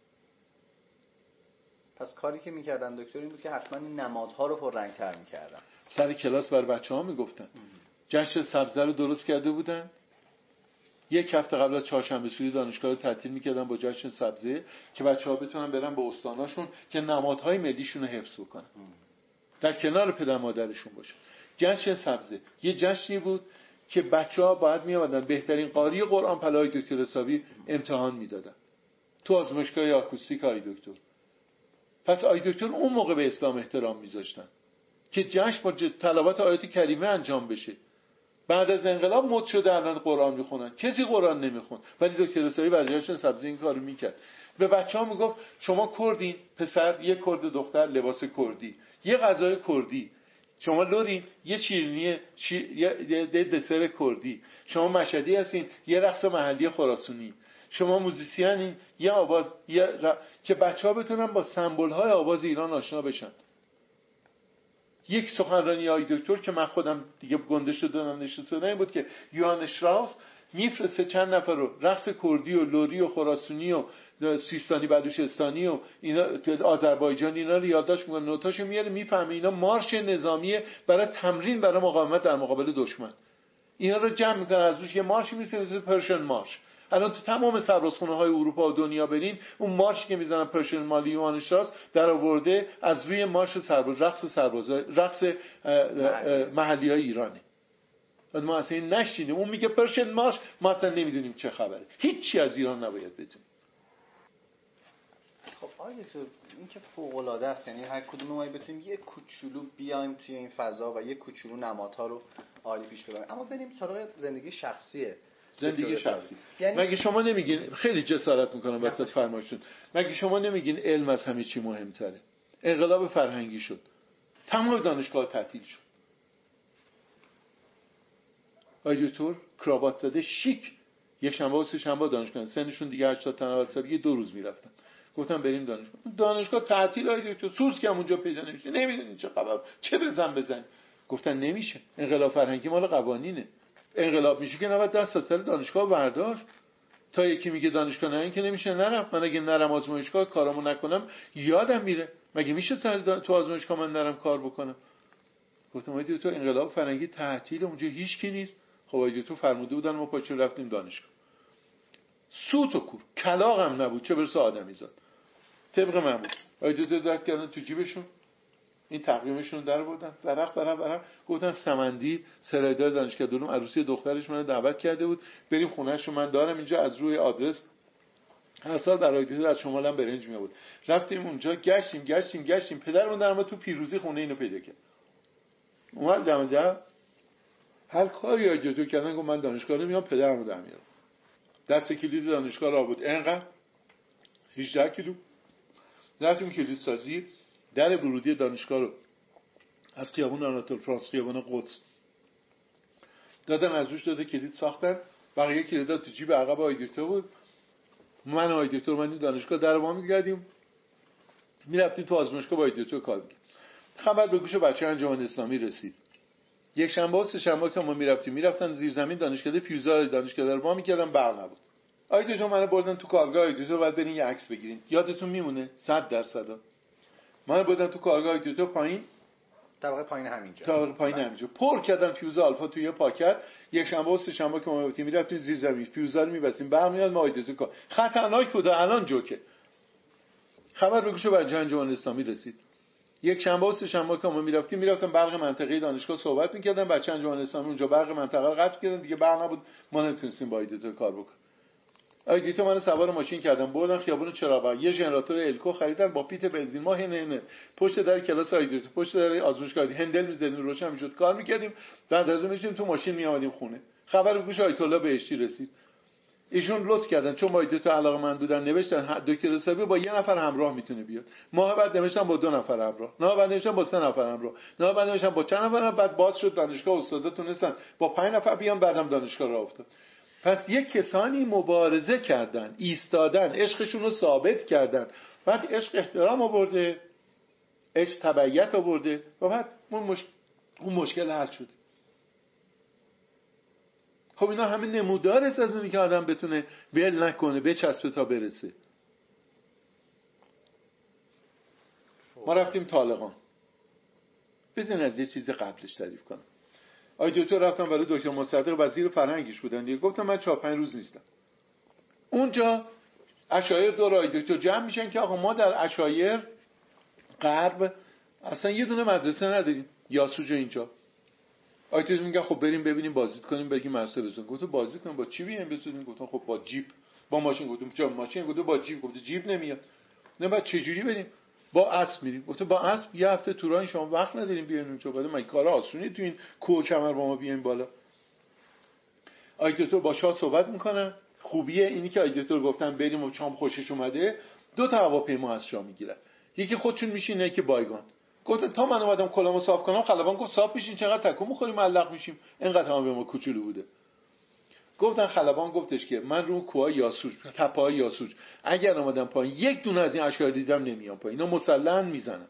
پس کاری که میکردن دکتر این بود که حتما این نمادها رو پررنگ‌تر میکردن. سر کلاس بر بچه‌ها میگفتن. جشن سبزه رو درست کرده بودن. یک هفته قبل از چهارشنبه سوری دانشگاه رو تعطیل میکردن با جشن سبزه که بچه‌ها بتونن برن به استاناشون که نمادهای ملیشون رو حفظ بکنن. در کنار پدر مادرشون باشه. جشن سبزه یه جشنی بود که بچه‌ها باید میآمدن بهترین قاری قرآن پلوی دکتر حسابی امتحان میدادن تو آزمایشگاه آکوستیک آی دکتر. پس آی دکتر اون موقع به اسلام احترام میذاشتن که جشن با تلاوت آیات کریمه انجام بشه. بعد از انقلاب مد شده الان قرآن میخونن، کسی قرآن نمیخون، ولی دکتر حسابی برای جشن سبزه این کارو میکرد. به بچه‌ها میگفت شما کردین، پسر یک کرد دختر لباس کردی، یه غذای کردی، شما لورین یه شیرینی یه دسر کردی، شما مشهدی هستین یه رقص محلی خراسانی، شما موزیسینین یه آواز که بچه‌ها بتونن با سمبول‌های آواز ایران آشنا بشن. یک سخنرانی آی دکتر که من خودم دیگه گنده شدم نشستم این بود که یوهان شراوس میفرسته چند نفر رو رقص کردی و لوری و خراسانی و سیستانی بلوچستانی و اینا تو آذربایجان اینا رو یادداشت میکنه، نوتاشو میاره، میفهمه اینا مارش نظامیه برای تمرین برای مقاومت در مقابل دشمن. اینا رو جمع میکنه، از روش یه مارش میسازه، پرشن مارش. الان تو تمام سربازخونه‌های اروپا و دنیا برین اون مارشی که میزنن پرشن مالی یوهان شراوس در آورده از روی مارش سرباز رقص محلی‌های ایرانه. ما اصلا این نشینیم. اون میگه پرشن مارش، ما اصلا نمیدونیم چه خبره، هیچی از ایران نباید بدونیم. خب آقای دکتر این که فوق‌العاده است، یعنی هر کدوم ما بتونیم یه کوچولو بیایم توی این فضا و یه کوچولو نمادها رو عالی پیش ببریم. اما بریم سراغ زندگی شخصیه. زندگی شخصی. یعنی مگه شما نمیگین، خیلی جسارت میکنم وسط فرمایشتون، مگه شما نمیگین علم از همه چی مهمتره؟ انقلاب فرهنگی شد، تمام دانشگاه تعطیل شد. آقای دکتر کراوات زده شیک یک شنبه و سه شنبه دانشگاه، سنشون دیگه 80 تا 90 سالگی 2 روز میرفتن. گفتم بریم دانشگاه تعطیل. آقای دکتر سوز که اونجا پیدا نمیشه، نمیدونین چه خبر، چه بزن. گفتن نمیشه، انقلاب فرهنگی مال قوانینه، انقلاب میشه که نباید دست از سر دانشگاه برداشت. تا یکی میگه دانشگاه نه این که نمیشه نرم، من اگه نرم آزمایشگاه کارامو نکنم یادم میره، مگه میشه تو آزمایشگاه من نرم کار بکنم؟ گفتم آقای دکتر انقلاب فرهنگی تعطیل، اونجا هیچ کی نیست. خب آقای دکتر فرموده بودن ما پاچه رفتیم دانشگاه، سوت و کور کلاغ هم نبود چه برسه آدمیزاد. طبق معمول آقای دکتر دست کردن تو جیبشون، این تقویمشون در بردن برق گفتن سمندی سرایدار دانشگاه علوم عروسی دخترش منو دعوت کرده بود بریم خونه‌شو، من دارم اینجا، از روی آدرس هر سال برای دکتر از شمالم برنج میآورد. رفتیم اونجا گشتیم پدرمون در ما تو پیروزی خونه اینو پیدا کرد. اومد دم هر کاری آقای دکتر کردن، گفت من دانشگاه رو میام پدرمو در میارم. دست کلید دانشگاه را بود انقدر 18 کیلو. رفتیم کلید سازی، در ورودی دانشگاه رو از خیابون آناتول فرانس خیابون قدس دادن، از روش داده کلید ساختن، بقیه کلیدا تو جیب عقب آقای دکتر بود. من و آقای دکتر اومدیم دانشگاه، در وا می‌گردیم میرفتیم تو آزمایشگاه با دکتر کار می‌کردیم. خبر به گوش بچه انجمن اسلامی رسید. یک شنبه و سه شنبه که ما میرفتن زیر زمین دانشکده فیوزا دانشکده رو وا می‌کردن، برق نبود. دکتر منو بردن تو کارگاه. دکتر بعد برین یه عکس بگیرین، یادتون میمونه 100%. منو بردن تو کارگاه دکتر پایین، طبقه پایین همینجا، طبقه پایین همینجا پر کردن فیوز آلفا توی پاکت. یک شنبه و سه شنبه که ما میرفتیم زیر زمین فیوزا رو می‌بستیم، برق میاد. ما دکتر کار خطرناک بود، الان جوکه. خبر به گوش بچه انجمن اسلامی رسید. یک شنبه و سه شنبه که ما میرفتم برق منطقه دانشگاه صحبت می‌کردن. بچه انجمن اسلامی اونجا برق منطقه رو قطع کردن، دیگه برق نبود، ما نمیتونستیم با دکتر کار بکنیم. دکتر من سوار ماشین کردم، بردن خیابون چراغ، یه ژنراتور الکو خریدن با پیت بنزین. ما هنه پشت در کلاس دکتر، پشت در آزمایشگاه هندل می‌زدیم، روشن می‌شد، کار می‌کردیم. بعد از اون می‌شیم تو ماشین می‌آمدیم خونه. خبر به گوش آیت الله بهشتی رسید. ایشون لطف کردن چون با دکتر علاقه‌مند بودن، نوشتن دکتر حسابی با یه نفر همراه میتونه بیاد. ماه بعد نوشتن با 2 نفر همراه، نه بعد نوشتن با 3 نفر همراه، نه بعد نوشتن با چند نفر. بعد باز شد دانشگاه استادا تونستن با 5 نفر بیان، بعدم دانشگاه راه افتاد. پس یک کسانی مبارزه کردن، ایستادن، عشقشون رو ثابت کردن. بعد عشق احترام آورده، عشق تبعیت آورده و بعد اون مشکل حل شد. خب اینا همه نمودار است از اونی که آدم بتونه ول نکنه، بچسبه تا برسه. ما رفتیم طالقان. بزن از یه چیز قبلش تعریف کنم. دکتر رفتم برای دکتر مصدق، وزیر فرهنگش بودن دیگه. گفتم من 4-5 روز نیستم. اونجا عشایر دور دکتر جمع میشن که آقا ما در عشایر غرب اصلا یه دونه مدرسه نداریم، یاسوج اینجا. دکتر میگه خب بریم ببینیم، بازی کنیم، بگیم مرسه بزنیم. گفتم بازی کنیم با چی بیایم بسازیم؟ گفتم خب با جیپ، با ماشین. گفتم چرا ماشین؟ گفتم با جیپ. گفتم جیپ نمیاد. نه بعد چه جوری بریم؟ با اسب میریم. گفتم با اسب یه هفته تورای شما وقت نداریم بیاین اونجا. بعد من کارا آسونی تو این کوه کمر با ما بیاین بالا. دکتر با شاه صحبت میکنن. خوبیه اینی که دکتر گفتن بریم و شام خوشش اومده، 2 تا هواپیما از شاه میگیرن. یکی خودشون میشینه، یکی بایگان. گفت تا من اومدم کلامو صاف کنم، خلبان گفت صاف میشین چقدر تکون میخوریم معلق میشیم، اینقدر هواپیما کوچولو بوده. گفتن خلبان گفتش که من رو کوه یاسوج، تپه‌های یاسوج اگر اومدم پایین یک دونه از این اشکار دیدم نمیام پایین، اینا مسلحن میزنن.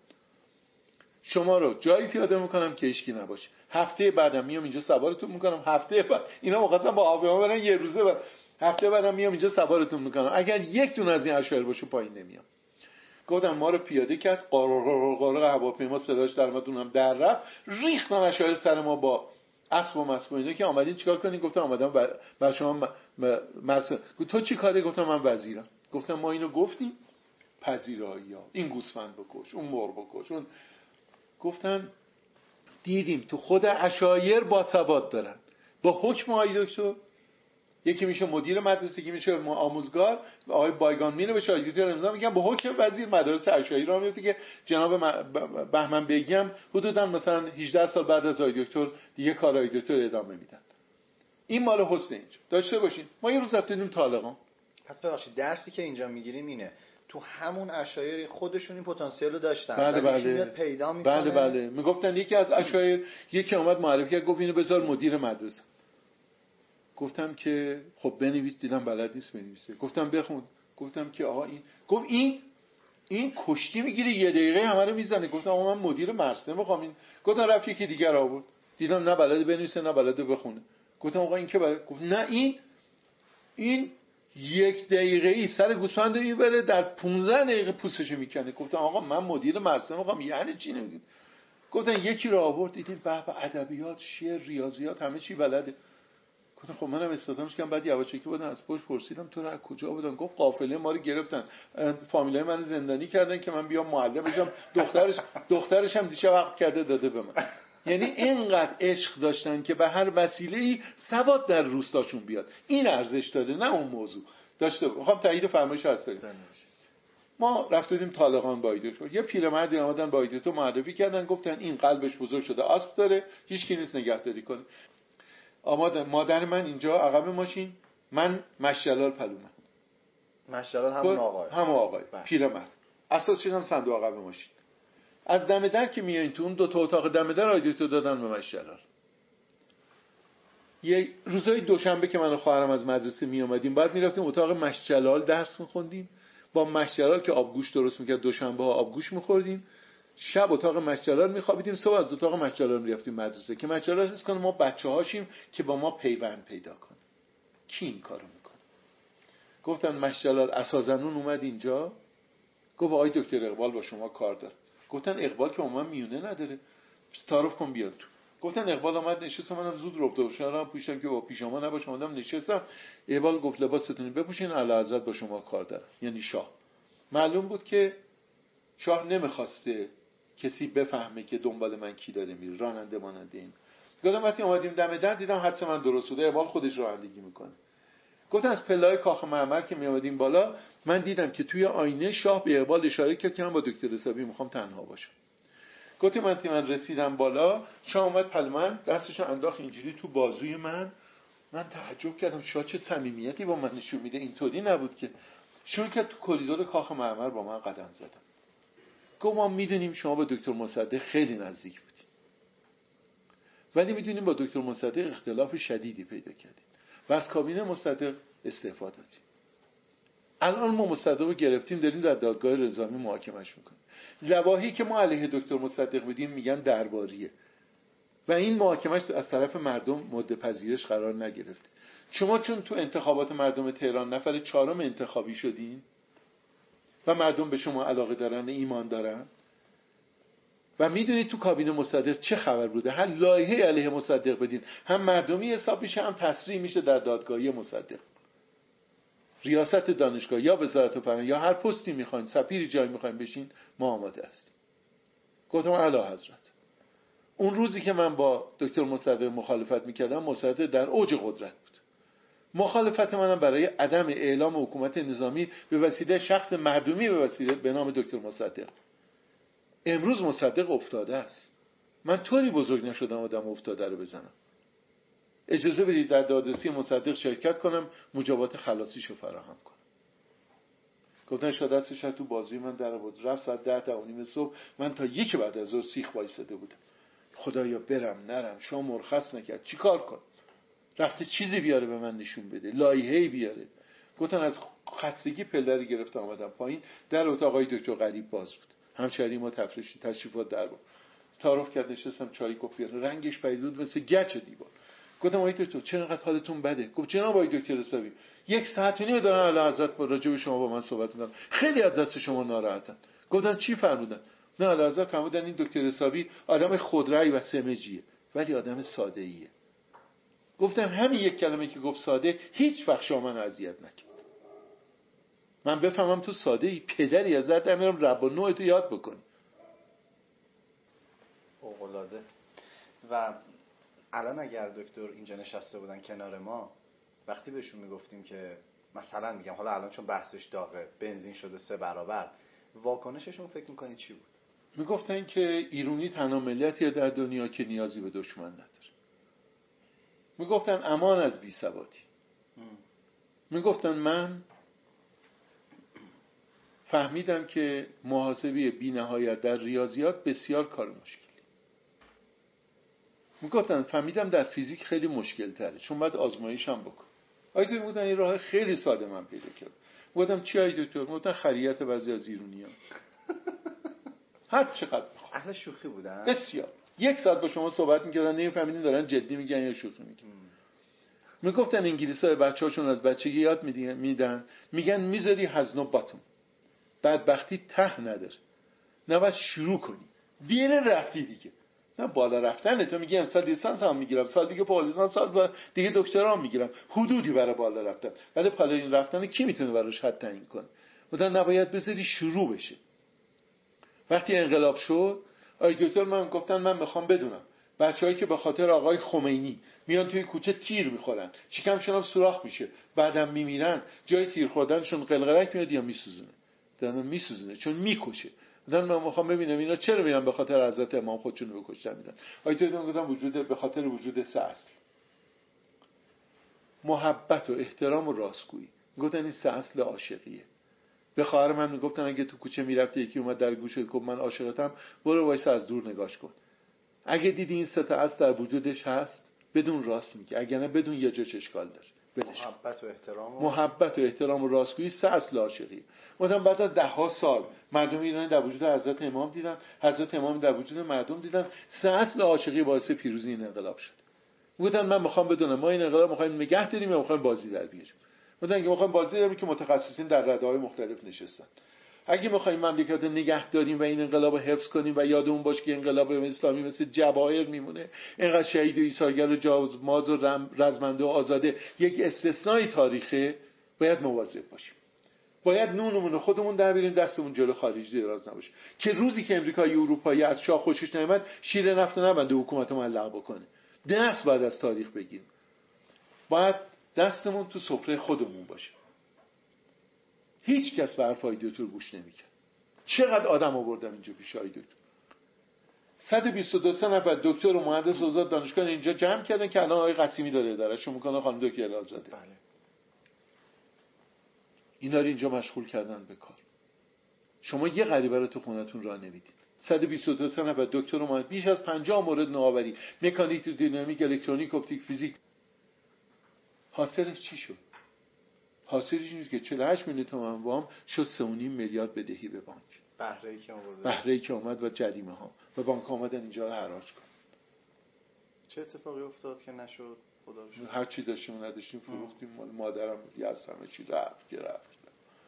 شما رو جایی پیاده میکنم که هیچکی نباشه. هفته بعدم میام اینجا سوارتون میکنم. هفته بعد اینا مقصد با هواپیما برن یه روزه بعد. هفته بعدم میام اینجا سوارتون میکنم. اگر یک دونه از این اشکار باشه پایین نمیام. گفتم ما رو پیاده کرد، قارقار هواپیما صداش در اومد، اونم در رفت، ریختن اشعار سر ما با اسب و مسب اینا که آمدین چیکار کنین؟ گفتم آمدم بر شما مرسل. گفت تو چی کاری؟ گفتم من وزیرم. گفتم ما اینو گفتیم پذیرایی‌ها، این گوسفند بکش، اون مرغ بکش، اون. گفتن دیدیم تو خود عشایر با ثبات دارن، با حکم آقای دکتر. یکی میشه مدیر مدرسه، یکی میشه آموزگار، آقای بایگان میره به شاگردان امضا میگن با حکم وزیر مدارس عشایی را میفته که جناب بهمن بیگی هم حدودا مثلا 18 سال بعد از آقای دکتر دیگه کار آقای دکتر ادامه میدن. این مال حسین اینجا داشته باشین. ما یه روز رفتیم طالقان. پس ببخشید درسی که اینجا میگیریم اینه تو همون عشایر خودشون این پتانسیل رو داشتن. بله پیدا میکنه. بله میگفتن یکی از عشایر یکی اومد معرفی کرد، گفت اینو بذار مدیر مدرسه. گفتم که خب بنویس. دیدم بلد نیست بنویسه. گفتم بخون. گفتم که آقا این گفت این کشتی میگیره یه دقیقه همه رو میزنه. گفتم آقا من مدیر مرسه میخوام این. گفتم رفت یکی دیگر آورد. دیدم نه بلد بنویسه نه بلد بخونه. گفتم آقا این که بلد. گفت نه این 1 دقیقه‌ای سر گوسفند میبره در 15 دقیقه پوستشو میکنه. گفتم آقا من مدیر مرسه میخوام، یعنی چی نمیگید؟ گفتن یکی رو آورد، دیدیم به ادبیات، شعر، ریاضیات همه چی بلده. گفتم خب منم استادامش کردم. بعد یواشکی بودن از پشت پرسیدم تو رو از کجا بودن؟ گفت قافله ما رو گرفتن، فامیلای من زندانی کردن که من بیام معلم بشم. دخترش هم دیشب وقت کرده داده به من. یعنی اینقدر عشق داشتن که به هر وسیله‌ای سواد در روستاشون بیاد. این ارزش داره، نه اون موضوع داشته. میخوام تایید فرمایش هست. ما رفتیم طالقان با دکتر. یه پیرمردی اومدن با دکتر معرفی کردن، گفتن این قلبش بزرگ شده اسب داره، هیچ کی نیست نگهداری کنه. مادر من اینجا عقب ماشین، من مشجلال پلومه. مشجلال همون آقای. همون آقای پیرمرد. اساس شدم صندوق عقب ماشین. از دم در که میایین تو اون 2 تا اتاق دم در رادیاتور دادن به مشجلال. یه روزای دوشنبه که من و خواهرم از مدرسه می اومدیم بعد میرفتیم اتاق مشجلال درس میخوندیم. با مشجلال که آبگوش درست میکرد، دوشنبه ها آبگوش میخوردیم، شب اتاق مشجلال میخوابیدیم، صبح از اتاق مشجلال میرفتیم مدرسه که مشجلال حس کنه ما بچه هاشیم که با ما پیوند پیدا کنه. کی این کارو میکنه؟ گفتن مشجلال اساسنون اومد اینجا، گفت آقای دکتر اقبال با شما کار داره. گفتن اقبال که با من میونه نداره، تعارف کن بیاد تو. گفتن اقبال اومد نشست، منم زود رفت دوشنبه پوشیدم که با پیژامه نباشه، اومدم نشستم. اقبال گفت لباستون بپوشین، اعلیحضرت با شما کار داره، یعنی شاه. معلوم بود که شاه نمیخواسته کسی بفهمه که دنبال من کی داره میره، راننده ماننده این. گفتم وقتی اومدیم دم در دیدم حدس من درست بوده، اقبال خودش رانندگی میکنه. گفتن از پله‌های کاخ معمر که می اومدیم بالا، من دیدم که توی آینه شاه به اقبال اشاره کرد که من با دکتر حسابی میخوام تنها باشم. گفتم من رسیدم بالا، شاه اومد پل من، دستشو انداخت اینجوری تو بازوی من تعجب کردم شاه چه صمیمیتی با من نشون میده، اینطوری نبود که. شروع کرد تو کریدور کاخ معمر با من قدم زدن. گفت ما میدونیم شما با دکتر مصدق خیلی نزدیک بودید، ولی میدونیم با دکتر مصدق اختلاف شدیدی پیدا کردید و از کابینه مصدق استعفا دادید. الان ما مصدق رو گرفتیم، داریم در دادگاه نظامی محاکمش میکنیم. لواحی که ما علیه دکتر مصدق بدیم میگن درباریه و این محاکمش از طرف مردم مورد پذیرش قرار نگرفته. شما چون تو انتخابات مردم تهران نفر 4 انتخابی شدین و مردم به شما علاقه دارن، ایمان دارن و میدونید تو کابینه مصدق چه خبر بوده، هر لایحه علیه مصدق بدین هم مردمی حساب میشه، هم تصریح میشه در دادگاهی مصدق. ریاست دانشگاه یا وزارت فرهنگ یا هر پستی میخواین، سفیر جای میخواین بشین، ما آماده هستیم. گفتم اعلیحضرت، اون روزی که من با دکتر مصدق مخالفت میکردم، مصدق در اوج قدرت بود. مخالفت منم برای عدم اعلام حکومت نظامی به وسیله شخص مردمی به نام دکتر مصدق. امروز مصدق افتاده است. من طوری بزرگ نشدم آدم افتاده رو بزنم. اجازه بدید در دادرسی مصدق شرکت کنم، مجابات خلاصیشو فراهم کنم. گفتن شاید دستش تو بازوی من در آورد، رفت ساعت 10 صبح، من تا 1 بعد از ظهر سیخ وایساده بودم. خدایا برم نرم، شما مرخص نکرد، چیکار کنم؟ رفته چیزی بیاره به من نشون بده، لایحه‌ای بیاره. گفتن از خستگی پله رو گرفتم اومدم پایین، در اتاق آقای دکتر غریب باز بود. همشهری ما تشریفات در بود. تعارف کرد، نشستم چای کافی، رنگش پریدود مثل گچ دیوار. گفتم آقای دکتر چرا انقدر حالتون بده؟ گفت جناب آقای دکتر حسابی 1 ساعت و نیم دارن اعلیحضرت با راجع به شما با من صحبت میکنن، خیلی از دست شما ناراحتن. گفتم چی فرمودن؟ نه اعلیحضرت فرمودن این دکتر حسابی آدم خودرأی و سمجیه ولی آدم ساده ایه. گفتم همین یک کلمه که گفت ساده هیچ وقت شما من اذیت نکرد. من بفهمم تو ساده ای، پدری ازت میرم رب و نوع تو یاد بکنی. فوق‌العاده. و الان اگر دکتر اینجا نشسته بودن کنار ما، وقتی بهشون میگفتیم که مثلا میگم حالا الان چون بحثش داغه بنزین شده 3 برابر، واکنششون فکر میکنی چی بود؟ میگفتن که ایرانی تنها ملتیه در دنیا که نیازی به دشمن نداره. میگفتن امان از بی‌ثباتی. میگفتن من فهمیدم که محاسبه بی‌نهایت در ریاضیات بسیار کار مشکلی. میگفتن فهمیدم در فیزیک خیلی مشکل تره چون باید آزمایش هم بکن. آیا دکتر میگفتن این راه خیلی ساده من پیدا کردم. میگفتم چی آیا دکتر؟ میگفتن خریت بعضی از ایرانی‌ها. هر چقدر بخوام. اهل شوخی بودن؟ بسیار. 1 ساعت با شما صحبت میکردن نمیفهمیدین دارن جدی میگن یا شوخی میگن. میگفتن انگلیس‌ها به بچه‌هاشون از بچگی یاد میدن، میگن میذاری هزنو باتم. بدبختی ته نداره. نباید شروع کنی. بیره رفتی دیگه. نه بالا رفتن تو میگی امسال لیسانس هم میگیرم، سال دیگه فوق لیسانس، سال دیگه دکترا هم میگیرم، حدودی برای بالا رفتن. ولی پایین رفتن کی میتونه براش حد تعیین کنه؟ مثلا نباید بذاری شروع بشه. وقتی انقلاب شد، آی دکتر من گفتن من میخوام بدونم بچه‌هایی که به خاطر آقای خمینی میان توی کوچه تیر میخورن، شکمشون هم سوراخ میشه، بعدم میمیرن، جای تیر خوردنشون قلقلک میاد یا میسوزونه. دارن میسوزونه چون میکشه. من میخوام ببینم اینا چرا میرن به خاطر حضرت امام خودشون رو بکشتن میدن. آیت گفتم به خاطر وجود 3 اصل: محبت و احترام و راستگویی. گفتن این 3 اصل عاشقیه. به خواهر من میگفتن اگه تو کوچه میرفتی یکی اومد در گوشت گفت من عاشقتم، برو وایسا از دور نگاش کن. اگه دیدی این 3 اصل در وجودش هست بدون راست میگه، اگه نه بدون یه جاش اشکال داره. محبت و احترام و راستگویی 3 اصل عاشقی. مثلا بعد از 10 سال مردم ایران در وجود حضرت امام دیدن، حضرت امام در وجود مردم دیدن، 3 اصل عاشقی باعث پیروزی این انقلاب شد. گفتن من میخوام بدونم ما این انقلاب میخوایم نگه داریم یا میخوایم بازی در بیاریم. گفتن که میخوایم بازی داریم که متخصصین در رده‌های مختلف نشستن. اگه میخوایم مملکت رو نگه داریم و این انقلاب رو حفظ کنیم و یادمون باشه که انقلاب اسلامی مثل جواهر میمونه، اینقدر شهید و ایثارگر و جاماز و رزمنده و آزاده یک استثنای تاریخه، باید مواظب باشیم. باید نونمون رو خودمون در بیاریم، دستمون جلو خارجی دراز نباشه که روزی که امریکایی اروپایی از شاه خوشش نمیاد شیر نفت نبنده حکومت معلق بکنه. درس باید از تاریخ بگیریم. باید دستمون تو سفره خودمون باشه. هیچ کس به حرفای دکتر گوش نمیکرد. چقدر آدم آوردم اینجا پیش آقای دکتر. 122 نفر دکتر و مهندس و استاد دانشگاه اینجا جمع کردن که الان آقای قاسمی داره ادارهشون میکنه، خانم دکتر آزاده. بله. اینا رو اینجا مشغول کردن به کار. شما یه غریبه رو تو خونتون راه نمیدید. 122 نفر دکتر و مهندس، بیش از 50 مورد نوآوری، مکانیک، دینامیک، الکترونیک، اپتیک، فیزیک. حاصلش چی شد؟ حاصلش این که 48 میلیون تومان وام شد 3.5 میلیارد بدهی به بانک. بهره‌ای که اومد و جریمه ها و بانک اومدن اینجا رو حراج کن. چه اتفاقی افتاد که نشد؟ خدا رو شکر. هر چی داشتیم و نداشتیم فروختیم. مادرم از همه چی رفت.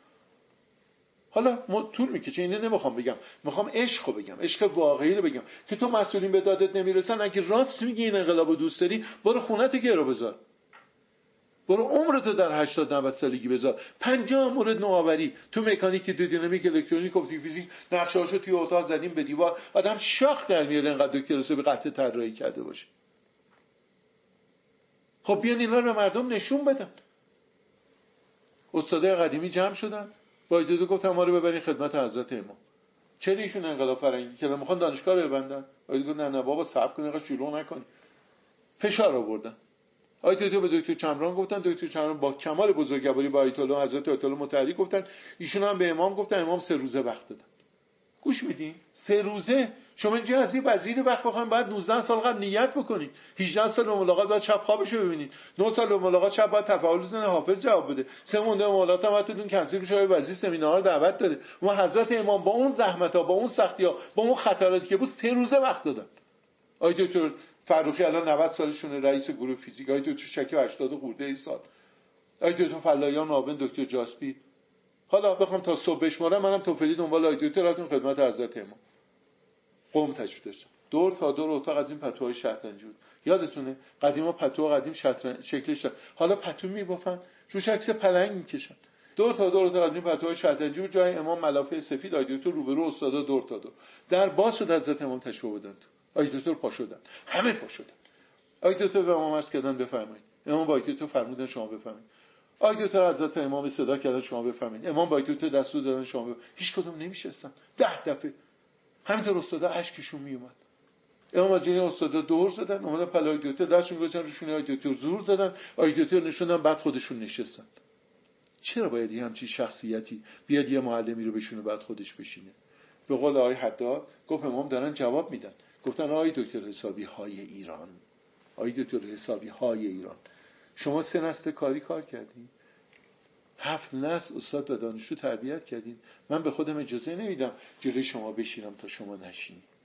حالا طول میکشه، اینه نمیخوام بگم، میخوام عشقو بگم، عشق واقعی رو بگم که تو مسئولین به دادت نمیرسن. اگه راست میگی این انقلابو دوست داری، برو خونت گرو بذار، برو عمرتو در 80-90 سالگی بذار. 50 مورد نوآوری تو مکانیک، دینامیک، الکترونیک، اپتیک، فیزیک، نقشه‌هاشو توی اتاق زدیم به دیوار. آدم شاخ در میاره انقدر دکتر حسابی قطع طراحی کرده باشه. خب بیان اینا رو به مردم نشون بدن. استادای قدیمی جمع شدن، با ایدو گفتم ما رو ببرین خدمت حضرت امام. چرا ایشون انقلاب فرنگی که میخوان دانشگاه رو ببندن؟ ایدو گفت نه بابا صبر کن، اینقدر شلوغ نکن. فشار آوردن. آیت به دکتر چمران گفتن، دکتر چمران با کمال بزرگواری با آیت الله حضرت آیت الله متحری گفتن، ایشون هم به امام گفتن، امام 3 روزه وقت دادن. گوش میدین؟ 3 روزه. شما اینجا از یه وزیر وقت بخواید بعد 19 سال قبل نیت بکنید، 18 سال به ملاقات بعد شب خوابشو ببینید، 9 سال به ملاقات شب بعد تفاعل بزنه حافظ جواب بده، 3 مونده ملاقات هم حتتون کنسل بشه، وزیر سمینار دعوت داده. ما حضرت امام با اون زحمت‌ها، با اون سختی‌ها، با اون خطراتی که بود 3 روزه وقت دادن. آیت دکتر فروخی الان 90 سالشونه، رئیس گروه فیزیک. آیت دکتر شکی 80 خورده ای سال. آیت دکتر فلایان معاون دکتر جاسپی. حالا بخوام تا صبح بشمارم، منم توفیلی دنبال آیت دکتر رفتم خدمت حضرت امام. قم تشریف داشتم. دور تا دور اتاق از این پتوهای شطرنجی بود. یادتونه قدیما پتو قدیم شطرنج شکلش داشت. حالا پتو میبافن، روش عکس پلنگ میکشن. دور تا دور اتاق از این پتوهای شطرنجی بود، جای امام ملافه سفید، آیت دکتر روبرو استادا دور تا دور. در باز شد، حضرت امام تشریف بردن. آیت دکتر پا شدن. همه پا شدن. آیت دکتر به امام عرض کردن بفرمایید. امام با آیت دکتر فرمودن شما بفرمایید. آیت دکتر حضرت امام صدا کردن شما بفرمایید. امام با آیت دکتر دستور دادن شما بفرمایید. هیچ کدوم نمیشستن. 10 دفعه همینطور استادا اشکشون میومد. امام از جنین استادا دور زدن، اومدن پلو آیت دکتر دستشون گذاشتن روشون، آیت دکتر زور زدن، آیت دکتر نشوندن، بعد خودشون نشستن. چرا باید همچین شخصیتی بیاد یه معلمی رو بشونه بعد خودش بشینه؟ به قول آقای حداد گفت امام دارن جواب میدن. گفتن آقای دکتر حسابی های ایران، آقای دکتر حسابی های ایران، شما 3 نسل کار کردین، 7 نسل استاد و دانشجو تربیت کردین. من به خودم اجازه نمیدم جلوی شما بشینم تا شما نشینید.